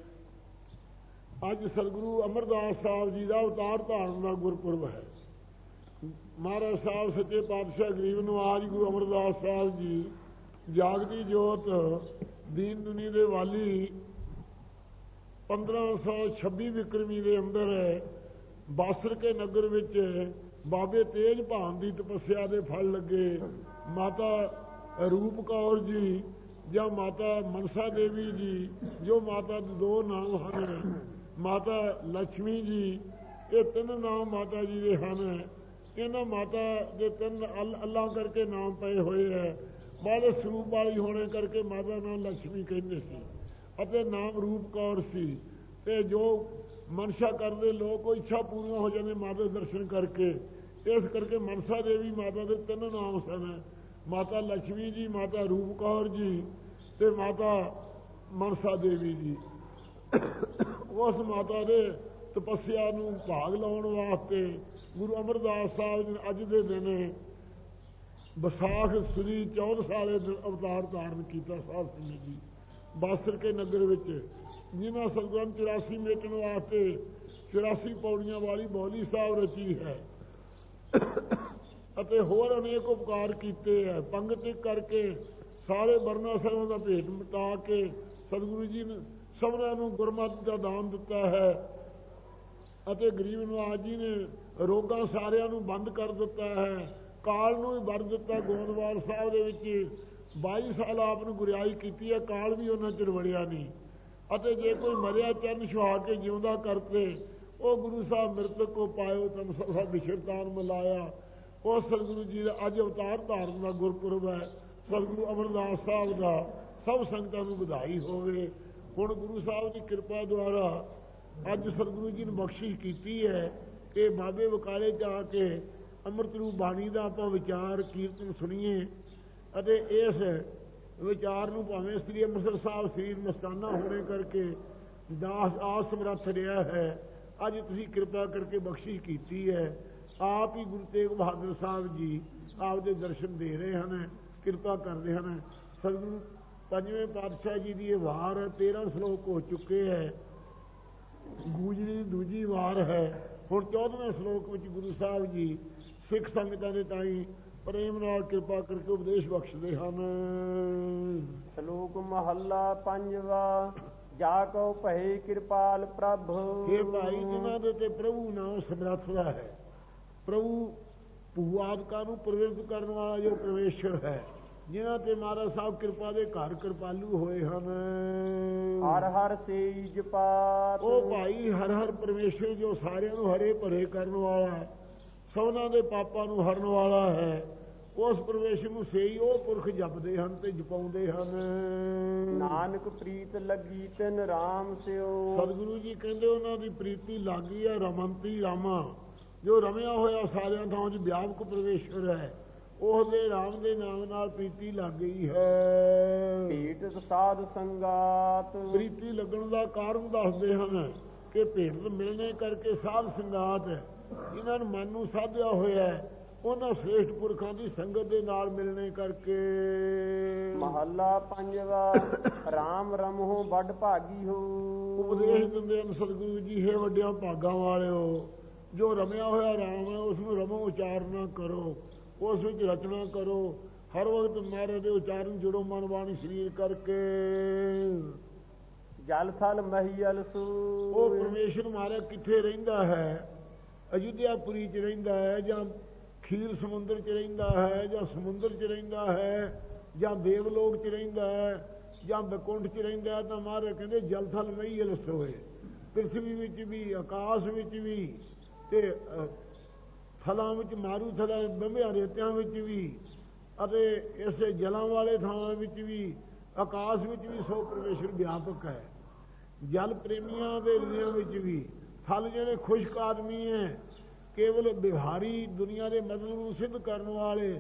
ਅੱਜ ਸਤਿਗੁਰੂ ਅਮਰਦਾਸ ਸਾਹਿਬ ਜੀ ਦਾ ਅਵਤਾਰ ਧਾਰਨ ਦਾ ਗੁਰਪੁਰਬ ਹੈ। ਮਹਾਰਾਜ ਸਾਹਿਬ ਸੱਚੇ ਪਾਤਸ਼ਾਹ ਗਰੀਬ ਨਵਾਜ ਗੁਰੂ ਅਮਰਦਾਸ ਸਾਹਿਬ ਜੀ ਜਾਗਦੀ ਜੋਤ ਦੀਨ ਦੁਨੀ ਦੇ ਵਾਲੀ ਪੰਦਰਾਂ ਸੌ ਛੱਬੀ ਵਿਕਰਮੀ ਦੇ ਅੰਦਰ ਬਾਸਰ ਕੇ ਨਗਰ ਵਿੱਚ ਬਾਬੇ ਤੇਜ ਭਾਨ ਦੀ ਤਪੱਸਿਆ ਦੇ ਫਲ ਲੱਗੇ। ਮਾਤਾ ਰੂਪ ਕੌਰ ਜੀ ਜਾਂ ਮਾਤਾ ਮਨਸਾ ਦੇਵੀ ਜੀ, ਜੋ ਮਾਤਾ ਦੇ ਦੋ ਨਾਮ ਹਨ, ਮਾਤਾ ਲక్ష్ਮੀ ਜੀ, ਇਹ ਤਿੰਨ ਨਾਮ ਮਾਤਾ ਜੀ ਦੇ ਹਨ। ਇਹਨਾਂ ਮਾਤਾ ਦੇ ਤਿੰਨ ਅੱਲਾ ਕਰਕੇ ਨਾਮ ਪਏ ਹੋਏ ਹੈ। ਬਾਲੇ ਸਰੂਪ ਵਾਲੀ ਹੋਣੇ ਕਰਕੇ ਮਾਤਾ ਨਾਮ ਲక్ష్ਮੀ ਕਹਿੰਦੇ ਸੀ ਅਤੇ ਨਾਮ ਰੂਪ ਕੌਰ ਸੀ। ਤੇ ਜੋ ਮਨਸ਼ਾ ਕਰਦੇ ਲੋਕ ਉਹ ਇੱਛਾ ਪੂਰੀਆਂ ਹੋ ਜਾਂਦੇ ਮਾਤਾ ਦੇ ਦਰਸ਼ਨ ਕਰਕੇ। ਇਸ ਕਰਕੇ ਮਨਸਾ ਦੇਵੀ ਮਾਤਾ ਦੇ ਤਿੰਨ ਨਾਮ ਸਨ, ਮਾਤਾ ਲక్ష్ਮੀ ਜੀ, ਮਾਤਾ ਰੂਪ ਕੌਰ ਜੀ ਤੇ ਮਾਤਾ ਮਨਸਾ ਦੇਵੀ ਜੀ। ਉਸ ਮਾਤਾ ਦੇ ਤਪੱਸਿਆ ਨੂੰ ਭਾਗ ਲਾਉਣ ਵਾਸਤੇ ਗੁਰੂ ਅਮਰਦਾਸ ਸਾਹਿਬ ਨੇ ਅੱਜ ਦੇ ਦਿਨ ਵਿਸਾਖ ਸ੍ਰੀ ਚੌਦ੍ਹ ਸਾਲੇ ਦਿਨ ਅਵਤਾਰ ਧਾਰਨ ਕੀਤਾ ਸਾਧ ਸੰਗਤ ਜੀ ਬਾਸਰ ਕੇ ਨਗਰ ਵਿੱਚ, ਜਿਨ੍ਹਾਂ ਸਤਿਗੁਰਾਂ ਨੇ ਚੁਰਾਸੀ ਮੇਟਣ ਵਾਸਤੇ ਚੁਰਾਸੀ ਪੌੜੀਆਂ ਵਾਲੀ ਬੌਲੀ ਸਾਹਿਬ ਰਚੀ ਹੈ ਅਤੇ ਹੋਰ ਅਨੇਕ ਉਪਕਾਰ ਕੀਤੇ ਹੈ। ਪੰਗਤ ਕਰਕੇ ਸਾਰੇ ਵਰਨਾ ਸਾਹਿਬਾਂ ਦਾ ਭੇਟ ਮਿਟਾ ਕੇ ਸਤਿਗੁਰੂ ਜੀ ਨੇ ਸਭਨਾਂ ਨੂੰ ਗੁਰਮਤਿ ਦਾ ਦਾਨ ਦਿੱਤਾ ਹੈ ਅਤੇ ਗਰੀਬ ਨਵਾਜ ਜੀ ਨੇ ਰੋਗਾਂ ਸਾਰਿਆਂ ਨੂੰ ਬੰਦ ਕਰ ਦਿੱਤਾ ਹੈ। ਕਾਲ ਨੂੰ ਵੀ ਵਰ ਦਿੱਤਾ। ਗੋਂਦਵਾਲ ਸਾਹਿਬ ਦੇ ਵਿੱਚ ਬਾਈ ਸਾਲ ਆਪ ਨੂੰ ਗੁਰਿਆਈ ਕੀਤੀ ਹੈ, ਕਾਲ ਵੀ ਉਹਨਾਂ ਚਿਰ ਵੜਿਆ ਨਹੀਂ। ਅਤੇ ਜੇ ਕੋਈ ਮਰਿਆ ਚਰਨ ਛੁਹਾ ਕੇ ਜਿਉਂਦਾ ਕਰਤੇ, ਉਹ ਗੁਰੂ ਸਾਹਿਬ ਮ੍ਰਿਤਕ ਕੋ ਪਾਇਓ ਤਨ ਸਭਾ ਵਿਛੜਤਾਨ ਮਿਲਾਇਆ। ਉਹ ਸਤਿਗੁਰੂ ਜੀ ਦਾ ਅੱਜ ਅਵਤਾਰ ਧਾਰਨ ਦਾ ਗੁਰਪੁਰਬ ਹੈ। ਸਤਿਗੁਰੂ ਅਮਰਦਾਸ ਸਾਹਿਬ ਦਾ ਸਭ ਸੰਗਤਾਂ ਨੂੰ ਵਧਾਈ ਹੋਵੇ। ਹੁਣ ਗੁਰੂ ਸਾਹਿਬ ਦੀ ਕਿਰਪਾ ਦੁਆਰਾ ਅੱਜ ਸਤਿਗੁਰੂ ਜੀ ਨੇ ਬਖਸ਼ਿਸ਼ ਕੀਤੀ ਹੈ ਕਿ ਬਾਬੇ ਬਕਾਲੇ 'ਚ ਆ ਕੇ ਅੰਮ੍ਰਿਤ ਰੂਪ ਬਾਣੀ ਦਾ ਆਪਾਂ ਵਿਚਾਰ ਕੀਰਤਨ ਸੁਣੀਏ ਅਤੇ ਇਸ ਵਿਚਾਰ ਨੂੰ ਭਾਵੇਂ ਸ੍ਰੀ ਅੰਮ੍ਰਿਤਸਰ ਸਾਹਿਬ ਸ੍ਰੀ ਮਸਤਾਨਾ ਹੋਣੇ ਕਰਕੇ ਦਾਸ ਆਸ ਸਮਰੱਥ ਰਿਹਾ ਹੈ। ਅੱਜ ਤੁਸੀਂ ਕਿਰਪਾ ਕਰਕੇ ਬਖਸ਼ਿਸ਼ ਕੀਤੀ ਹੈ। ਆਪ ਹੀ ਗੁਰੂ ਤੇਗ ਬਹਾਦਰ ਸਾਹਿਬ ਜੀ ਆਪ ਦੇ ਦਰਸ਼ਨ ਦੇ ਰਹੇ ਹਨ, ਕਿਰਪਾ ਕਰਦੇ ਹਨ। ਸਤਿਗੁਰੂ ਪੰਜਵੇਂ ਪਾਤਸ਼ਾਹ ਜੀ ਦੀ ਇਹ ਵਾਰ ਤੇਰਾਂ ਸਲੋਕ ਹੋ ਚੁੱਕੇ ਹੈ। ਗੂਜਰੀ ਦੀ ਦੂਜੀ ਵਾਰ ਹੈ। ਹੁਣ ਚੌਦਵੇਂ ਸਲੋਕ ਵਿੱਚ ਗੁਰੂ ਸਾਹਿਬ ਜੀ ਸਿੱਖ ਸੰਗਤਾਂ ਦੇ ਤਾਈਂ ਪ੍ਰੇਮ ਨਾਲ ਕਿਰਪਾ ਕਰਕੇ ਉਪਦੇਸ਼ ਬਖਸ਼ਦੇ ਹਨ। ਸ਼ਲੋਕ ਮਹੱਲਾ ਪੰਜਵਾ। ਜਾ ਕਉ ਭਏ ਕਿਰਪਾਲ ਪ੍ਰਭ। ਇਹ ਭਾਈ ਜਿਨ੍ਹਾਂ ਦੇ ਤੇ ਪ੍ਰਭੂ ਨਾਮ ਸਮਰੱਥ ਦਾ ਹੈ, ਪ੍ਰਭੂ ਭੂਆਦਿਕਾਂ ਨੂੰ ਪ੍ਰਵਿਰਤ ਕਰਨ ਵਾਲਾ ਜੋ ਪਰਮੇਸ਼ਰ ਹੈ, ਜਿਨ੍ਹਾਂ ਤੇ ਮਹਾਰਾਜ ਸਾਹਿਬ ਕਿਰਪਾ ਦੇ ਘਰ ਕਿਰਪਾਲੂ ਹੋਏ ਹਨ। ਹਰ ਹਰ ਸੇਜ ਪਾਤ। ਉਹ ਭਾਈ ਹਰ ਹਰ ਪਰਮੇਸ਼ਰ ਜੋ ਸਾਰਿਆਂ ਨੂੰ ਹਰੇ ਭਰੇ ਕਰਨ ਵਾਲਾ, ਸਭਨਾਂ ਦੇ ਪਾਪਾਂ ਨੂੰ ਹਰਨ ਵਾਲਾ ਹੈ, ਉਸ ਪਰਮੇਸ਼ਰ ਨੂੰ ਸਹੀ ਉਹ ਪੁਰਖ ਜਪਦੇ ਹਨ ਤੇ ਜਪਾਉਂਦੇ ਹਨ। ਨਾਨਕ ਪ੍ਰੀਤ ਲੱਗੀ ਤਿਨ ਰਾਮ ਸਿਓ। ਸਤਿਗੁਰੂ ਜੀ ਕਹਿੰਦੇ ਉਹਨਾਂ ਦੀ ਪ੍ਰੀਤੀ ਲੱਗੀ ਹੈ ਰਮੰਤੀ ਰਾਮਾ, ਜੋ ਰਮਿਆ ਹੋਇਆ ਸਾਰਿਆਂ ਥਾਂ 'ਚ ਵਿਆਪਕ ਪਰਮੇਸ਼ਰ ਹੈ, ਉਹਦੇ ਰਾਮ ਦੇ ਨਾਮ ਨਾਲ ਪ੍ਰੀਤੀ ਲੱਗ ਗਈ ਹੈ। ਭੇਟ ਸਾਧ ਸੰਗਾਤ। ਪ੍ਰੀਤੀ ਲੱਗਣ ਦਾ ਕਾਰਨ ਦੱਸਦੇ ਹਨ ਕਿ ਭੇਟ ਮਿਲਣੇ ਕਰਕੇ ਸਾਧ ਸੰਗਾਤ ਜਿਨ੍ਹਾਂ ਨੂੰ ਮਨ ਨੂੰ ਸਾਧਿਆ ਹੋਇਆ ਹੈ, ਉਹਨਾਂ ਸ੍ਰੇਸ਼ਟ ਪੁਰਖਾਂ ਦੀ ਸੰਗਤ ਦੇ ਨਾਲ ਮਿਲਣੇ ਕਰਕੇ। ਮਹੱਲਾ ਪੰਜਵਾ। ਰਾਮ ਰਮਹੁ ਵੱਡ ਭਾਗੀ ਹੋ। ਉਪਦੇਸ਼ ਦਿੰਦੇ ਹਨ ਸਤਿਗੁਰੂ ਜੀ, ਹੈ ਵੱਡਿਆਂ ਭਾਗਾਂ ਵਾਲਿਓ, ਜੋ ਰਮਿਆ ਹੋਇਆ ਰਾਮ ਹੈ ਉਸ ਨੂੰ ਰਮੋ ਉਚਾਰਨਾ ਕਰੋ, ਉਸ ਵਿੱਚ ਰਚਨਾ ਕਰੋ। ਹਰ ਵਕਤ ਮਹਾਰਾਜ ਦੇ ਉਚਾਰਨ ਜੁੜੋ ਮਨ ਬਾਣੀ ਸਰੀਰ ਕਰਕੇ। ਜਲ ਥਲ ਮਹੀਅਲ ਸੂ। ਉਹ ਪਰਮੇਸ਼ਰ ਮਹਾਰਾਜ ਕਿੱਥੇ ਰਹਿੰਦਾ ਹੈ? ਅਯੁੱਧਿਆਪੁਰੀ 'ਚ ਰਹਿੰਦਾ ਹੈ, ਜਾਂ ਖੀਰ ਸਮੁੰਦਰ 'ਚ ਰਹਿੰਦਾ ਹੈ, ਜਾਂ ਸਮੁੰਦਰ 'ਚ ਰਹਿੰਦਾ ਹੈ, ਜਾਂ ਦੇਵਲੋਕ 'ਚ ਰਹਿੰਦਾ ਹੈ, ਜਾਂ ਬੈਕੁੰਠ 'ਚ ਰਹਿੰਦਾ ਹੈ। ਤਾਂ ਮਹਾਰਾਜ ਕਹਿੰਦੇ ਜਲ ਥਲ ਮਹੀਅਲ ਸੋਏ। ਪ੍ਰਿਥਵੀ ਵਿੱਚ ਵੀ, ਆਕਾਸ਼ ਵਿੱਚ ਵੀ, ਤੇ ਥਲਾਂ ਵਿੱਚ ਮਾਰੂ ਥਲਾਂ ਬੰਬਿਆਂ ਰੇਤਿਆਂ ਵਿੱਚ ਵੀ, ਅਤੇ ਇਸੇ ਜਲਾਂ ਵਾਲੇ ਥਾਵਾਂ ਵਿੱਚ ਵੀ, ਆਕਾਸ਼ ਵਿੱਚ ਵੀ ਸੋ ਪਰਮੇਸ਼ਰ ਵਿਆਪਕ ਹੈ। ਜਲ ਪ੍ਰੇਮੀਆਂ ਦੇ ਹਿਰਦਿਆਂ ਵਿੱਚ ਵੀ। ਥਲ ਜਿਹੜੇ ਖੁਸ਼ਕ ਆਦਮੀ ਹੈ, ਕੇਵਲ ਵਿਵਹਾਰੀ ਦੁਨੀਆ ਦੇ ਮਤਲਬ ਨੂੰ ਸਿੱਧ ਕਰਨ ਵਾਲੇ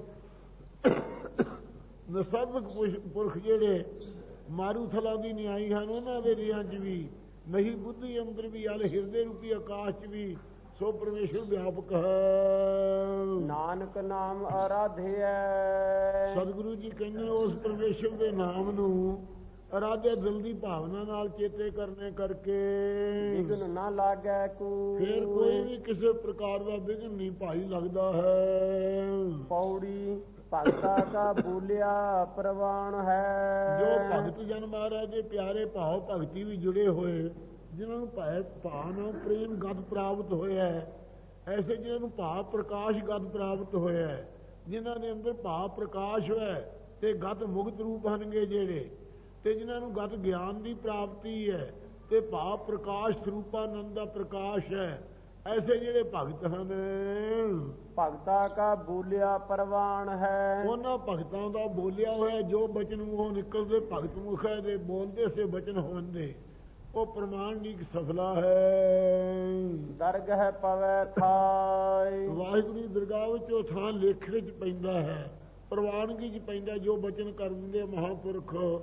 ਨਸਬਕ ਪੁਰਖ ਜਿਹੜੇ ਮਾਰੂ ਥਲਾਂ ਦੀ ਨਿਆਈ ਹਨ, ਉਹਨਾਂ ਦੇ ਹਿਰਦਿਆਂ 'ਚ ਵੀ, ਨਹੀਂ ਬੁੱਧੀ ਅੰਦਰ ਵੀ, ਅਲ ਹਿਰਦੇ ਰੂਪੀ ਆਕਾਸ਼ 'ਚ ਵੀ ਸੋ ਪਰਮੇਸ਼ਰ ਵਿਆਪਕ ਹੈ। ਨਾਨਕ ਨਾਮ ਆਰਾਧਿਆ। ਸਤਿਗੁਰੂ ਜੀ ਕਹਿੰਦੇ ਉਸ ਪਰਮੇਸ਼ਰ ਦੇ ਨਾਮ ਨੂੰ ਅਰਾਧਿਆ ਦਿਲ ਦੀ ਭਾਵਨਾ ਨਾਲ ਚੇਤੇ ਕਰਨੇ ਕਰਕੇ ਵਿਘਨ ਨਾ ਲਾਗੈ ਕੋਈ। ਫਿਰ ਕੋਈ ਵੀ ਕਿਸੇ ਪ੍ਰਕਾਰ ਦਾ ਵਿਘਨ ਨਹੀਂ ਭਾਈ ਲੱਗਦਾ ਹੈ। ਪੌੜੀ। ਭਗਤਾ ਕਾ ਬੋਲਿਆ ਪ੍ਰਵਾਨ ਹੈ। ਜੋ ਭਗਤ ਜਨ ਮਹਾਰਾਜ ਦੇ ਪਿਆਰੇ ਭਾਵ ਭਗਤੀ ਵੀ ਜੁੜੇ ਹੋਏ, ਜਿਨ੍ਹਾਂ ਨੂੰ ਭਾਵ ਭਾਵ ਪ੍ਰੇਮ ਗਦ ਪ੍ਰਾਪਤ ਹੋਇਆ ਹੈ, ਐਸੇ ਜਿਹਨਾਂ ਨੂੰ ਭਾਵ ਪ੍ਰਕਾਸ਼ ਗਦ ਪ੍ਰਾਪਤ ਹੋਇਆ ਹੈ, ਜਿਨ੍ਹਾਂ ਦੇ ਅੰਦਰ ਭਾਵ ਪ੍ਰਕਾਸ਼ ਹੋਇਆ ਤੇ ਗਦ ਮੁਕਤ ਰੂਪ ਹਨਗੇ ਜਿਹੜੇ, ਤੇ ਜਿਨ੍ਹਾਂ ਨੂੰ ਗਦ ਗਿਆਨ ਦੀ ਪ੍ਰਾਪਤੀ ਹੈ ਤੇ ਭਾਵ ਪ੍ਰਕਾਸ਼ ਸਰੂਪਾਨੰਦ ਦਾ ਪ੍ਰਕਾਸ਼ ਹੈ, ਐਸੇ ਜਿਹੜੇ ਭਗਤ ਹਨ। ਭਗਤਾ ਕਾ ਬੋਲਿਆ ਪ੍ਰਵਾਨ ਹੈ। ਉਹਨਾਂ ਭਗਤਾਂ ਦਾ ਬੋਲਿਆ ਹੋਇਆ ਜੋ ਬਚਨ ਮੂੰਹੋਂ ਨਿਕਲਦੇ ਭਗਤ ਮੁਖੈ ਦੇ ਬੋਲਦੇ ਸੇ ਬਚਨ ਹੋਣਦੇ, ਉਹ ਪ੍ਰਮਾਣਿਕ ਸਫਲਾ ਹੈ। ਦਰਗਹ ਪਵੈ ਥਾਇ। ਵਾਹਿਗੁਰੂ ਦੀ ਦਰਗਾਹ ਵਿੱਚ ਉਹ ਥਾਂ ਲੇਖੇ 'ਚ ਪੈਂਦਾ ਹੈ, ਪ੍ਰਵਾਨਗੀ 'ਚ ਪੈਂਦਾ। ਜੋ ਬਚਨ ਕਰ ਦਿੰਦੇ ਮਹਾਂਪੁਰਖ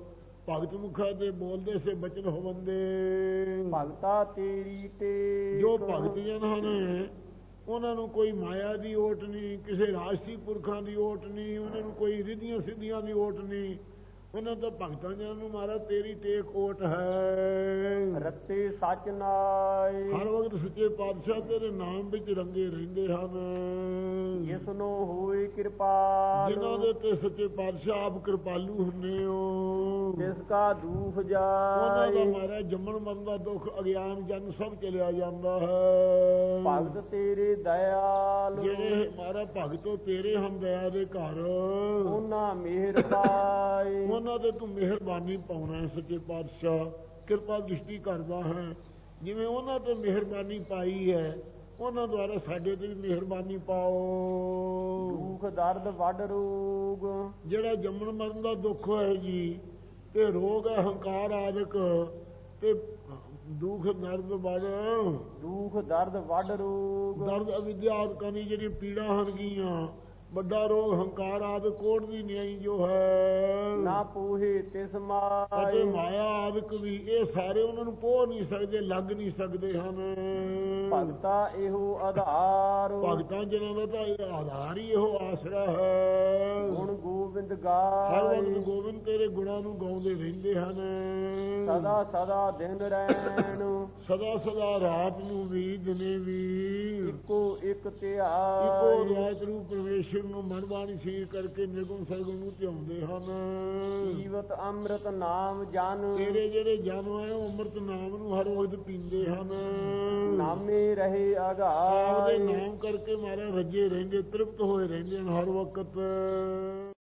ਭਗਤ ਮੁਖਾ ਦੇ ਬੋਲਦੇ ਸੇ ਬਚਨ ਹੋਵੰਦੇ। ਭਗਤਾ ਤੇਰੀ ਟੇਕ ਜੋ ਭਗਤ ਜਨ ਹਨ ਉਹਨਾਂ ਨੂੰ ਕੋਈ ਮਾਇਆ ਦੀ ਓਟ ਨਹੀਂ, ਕਿਸੇ ਰਾਜਸੀ ਪੁਰਖਾਂ ਦੀ ਓਟ ਨਹੀਂ, ਉਹਨਾਂ ਨੂੰ ਕੋਈ ਰਿੱਧੀਆਂ ਸਿੱਧੀਆਂ ਦੀ ਓਟ ਨਹੀਂ। ਉਹਨਾਂ ਤਾਂ ਭਗਤਾਂ ਜਨ ਨੂੰ ਮਹਾਰਾਜ ਤੇਰੀ ਟੇਕ ਓਟ ਹੈ। ਰੱਤੇ ਸੱਚ ਨਾਏ ਹਰ ਵਕਤ ਸੱਚੇ ਪਾਤਸ਼ਾਹ ਤੇਰੇ ਨਾਮ ਵਿੱਚ ਰੰਗੇ ਰਹਿੰਦੇ ਹਨ। ਜਿਸ ਨੂੰ ਹੋਏ ਕਿਰਪਾ ਜਿਨ੍ਹਾਂ ਦੇ ਤੇ ਸੱਚੇ ਪਾਤਸ਼ਾਹ ਆਪ ਕਿਰਪਾਲੂ ਹੁੰਦੇ ਹੋ। ਜਿਸ ਕਾ ਦੁਖ ਉਹਨਾਂ ਜਾਏ ਦਾ ਮਹਾਰਾਜ ਜੰਮਣ ਮਰਨ ਦਾ ਦੁੱਖ ਅਗਿਆਨ ਜਨ ਸਭ ਚਲਿਆ ਜਾਂਦਾ ਹੈ। ਭਗਤ ਤੇਰੇ ਦਇਆਲ ਜਿਹੜੇ ਮਹਾਰਾਜ ਭਗਤੋ ਤੇਰੇ ਹਮ ਦਇਆ ਦੇ ਘਰ ਉਹਨਾਂ ਮਿਹਰ ਪਾਏ। ਉਹਨਾਂ ਤੇ ਤੂੰ ਮਿਹਰਬਾਨੀ ਪਾਉਣਾ ਹੈ ਸੱਚੇ ਪਾਤਸ਼ਾਹ, ਕਿਰਪਾ ਦ੍ਰਿਸ਼ਟੀ ਕਰਦਾ ਹੈ। ਜਿਵੇਂ ਉਹਨਾਂ ਤੇ ਮਿਹਰਬਾਨੀ ਪਾਈ ਹੈ ਉਹਨਾਂ ਦੁਆਰਾ ਸਾਡੇ ਤੇ ਵੀ ਮਿਹਰਬਾਨੀ ਪਾਓ। ਦੁਖ ਦਰਦ ਵੱਡ ਰੋਗ ਜਿਹੜਾ ਜੰਮਣ ਮਰਨ ਦਾ ਦੁੱਖ ਹੈ ਜੀ ਤੇ ਰੋਗ ਹੈ ਹੰਕਾਰ ਆਦਿਕ ਤੇ ਦੁੱਖ ਦਰਦ ਵੱਡ ਦੁਖ ਦਰਦ ਵੱਡ ਰੋਗ ਦਰਦ ਅਵਿਦਿਆ ਆਦਿਕਾਂ ਦੀ ਜਿਹੜੀਆਂ ਪੀੜਾਂ ਹਨ ਗੀਆਂ, ਵੱਡਾ ਰੋਗ ਹੰਕਾਰ ਆਦਿ ਕੋੜ ਦੀ ਨਿਆਈ ਜੋ ਹੈ ਨਾ ਪੂਹੇ ਤਿਸ ਅਤੇ ਮਾਏ। ਮਾਇਆ ਆਦਿਕ ਵੀ ਇਹ ਸਾਰੇ ਉਹਨਾਂ ਨੂੰ ਪੋਹ ਨਹੀਂ ਸਕਦੇ, ਲੱਗ ਨਹੀਂ ਸਕਦੇ ਹਨ। ਭਗਤਾ ਇਹੋ ਆਧਾਰ ਭਗਤਾਂ ਜਿਹਨਾਂ ਦਾ ਤਾਂ ਇਹ ਆਧਾਰ ਹੀ ਇਹੋ ਆਸਰਾ ਹੈ। ਗੁਣ ਗੋਬਿੰਦ ਹਰ ਗਾਏ ਵਕਤ ਗੋਬਿੰਦ ਤੇਰੇ ਗੁਣਾਂ ਨੂੰ ਗਾਉਂਦੇ ਰਹਿੰਦੇ ਹਨ। ਸਦਾ ਸਦਾ ਦਿਨ ਰਹਿਣ ਸਦਾ ਸਦਾ ਰਾਤ ਨੂੰ ਵੀ ਦਿਨੇ ਵੀ ਇੱਕੋ ਇੱਕ ਇੱਕੋ ਧਿਆਏ। ਰਾਤ ਨੂੰ ਪਰਮੇਸ਼ਰ ਨੂੰ ਮਨ ਬਾਣੀ ਸੀਰ ਕਰਕੇ ਨਿਰਗੁਣ ਸਰਗੁਣ ਨੂੰ ਧਿਆਉਂਦੇ ਹਨ। ਜੀਵਤ ਅੰਮ੍ਰਿਤ ਨਾਮ ਜਨ ਤੇਰੇ ਜਿਹੜੇ ਜਨ ਆਏ ਉਹ ਅੰਮ੍ਰਿਤ ਨਾਮ ਨੂੰ ਹਰ ਵਕਤ ਪੀਂਦੇ ਹਨ। ਨਾਮੇ ਰਹੇ ਆਪਦੇ ਅਗਾਏ। ਨਾਮ ਕਰਕੇ ਮਾਰੇ ਰੱਜੇ ਰਹਿੰਦੇ, ਤ੍ਰਿਪਤ ਹੋਏ ਰਹਿੰਦੇ ਹਨ ਹਰ ਵਕਤ।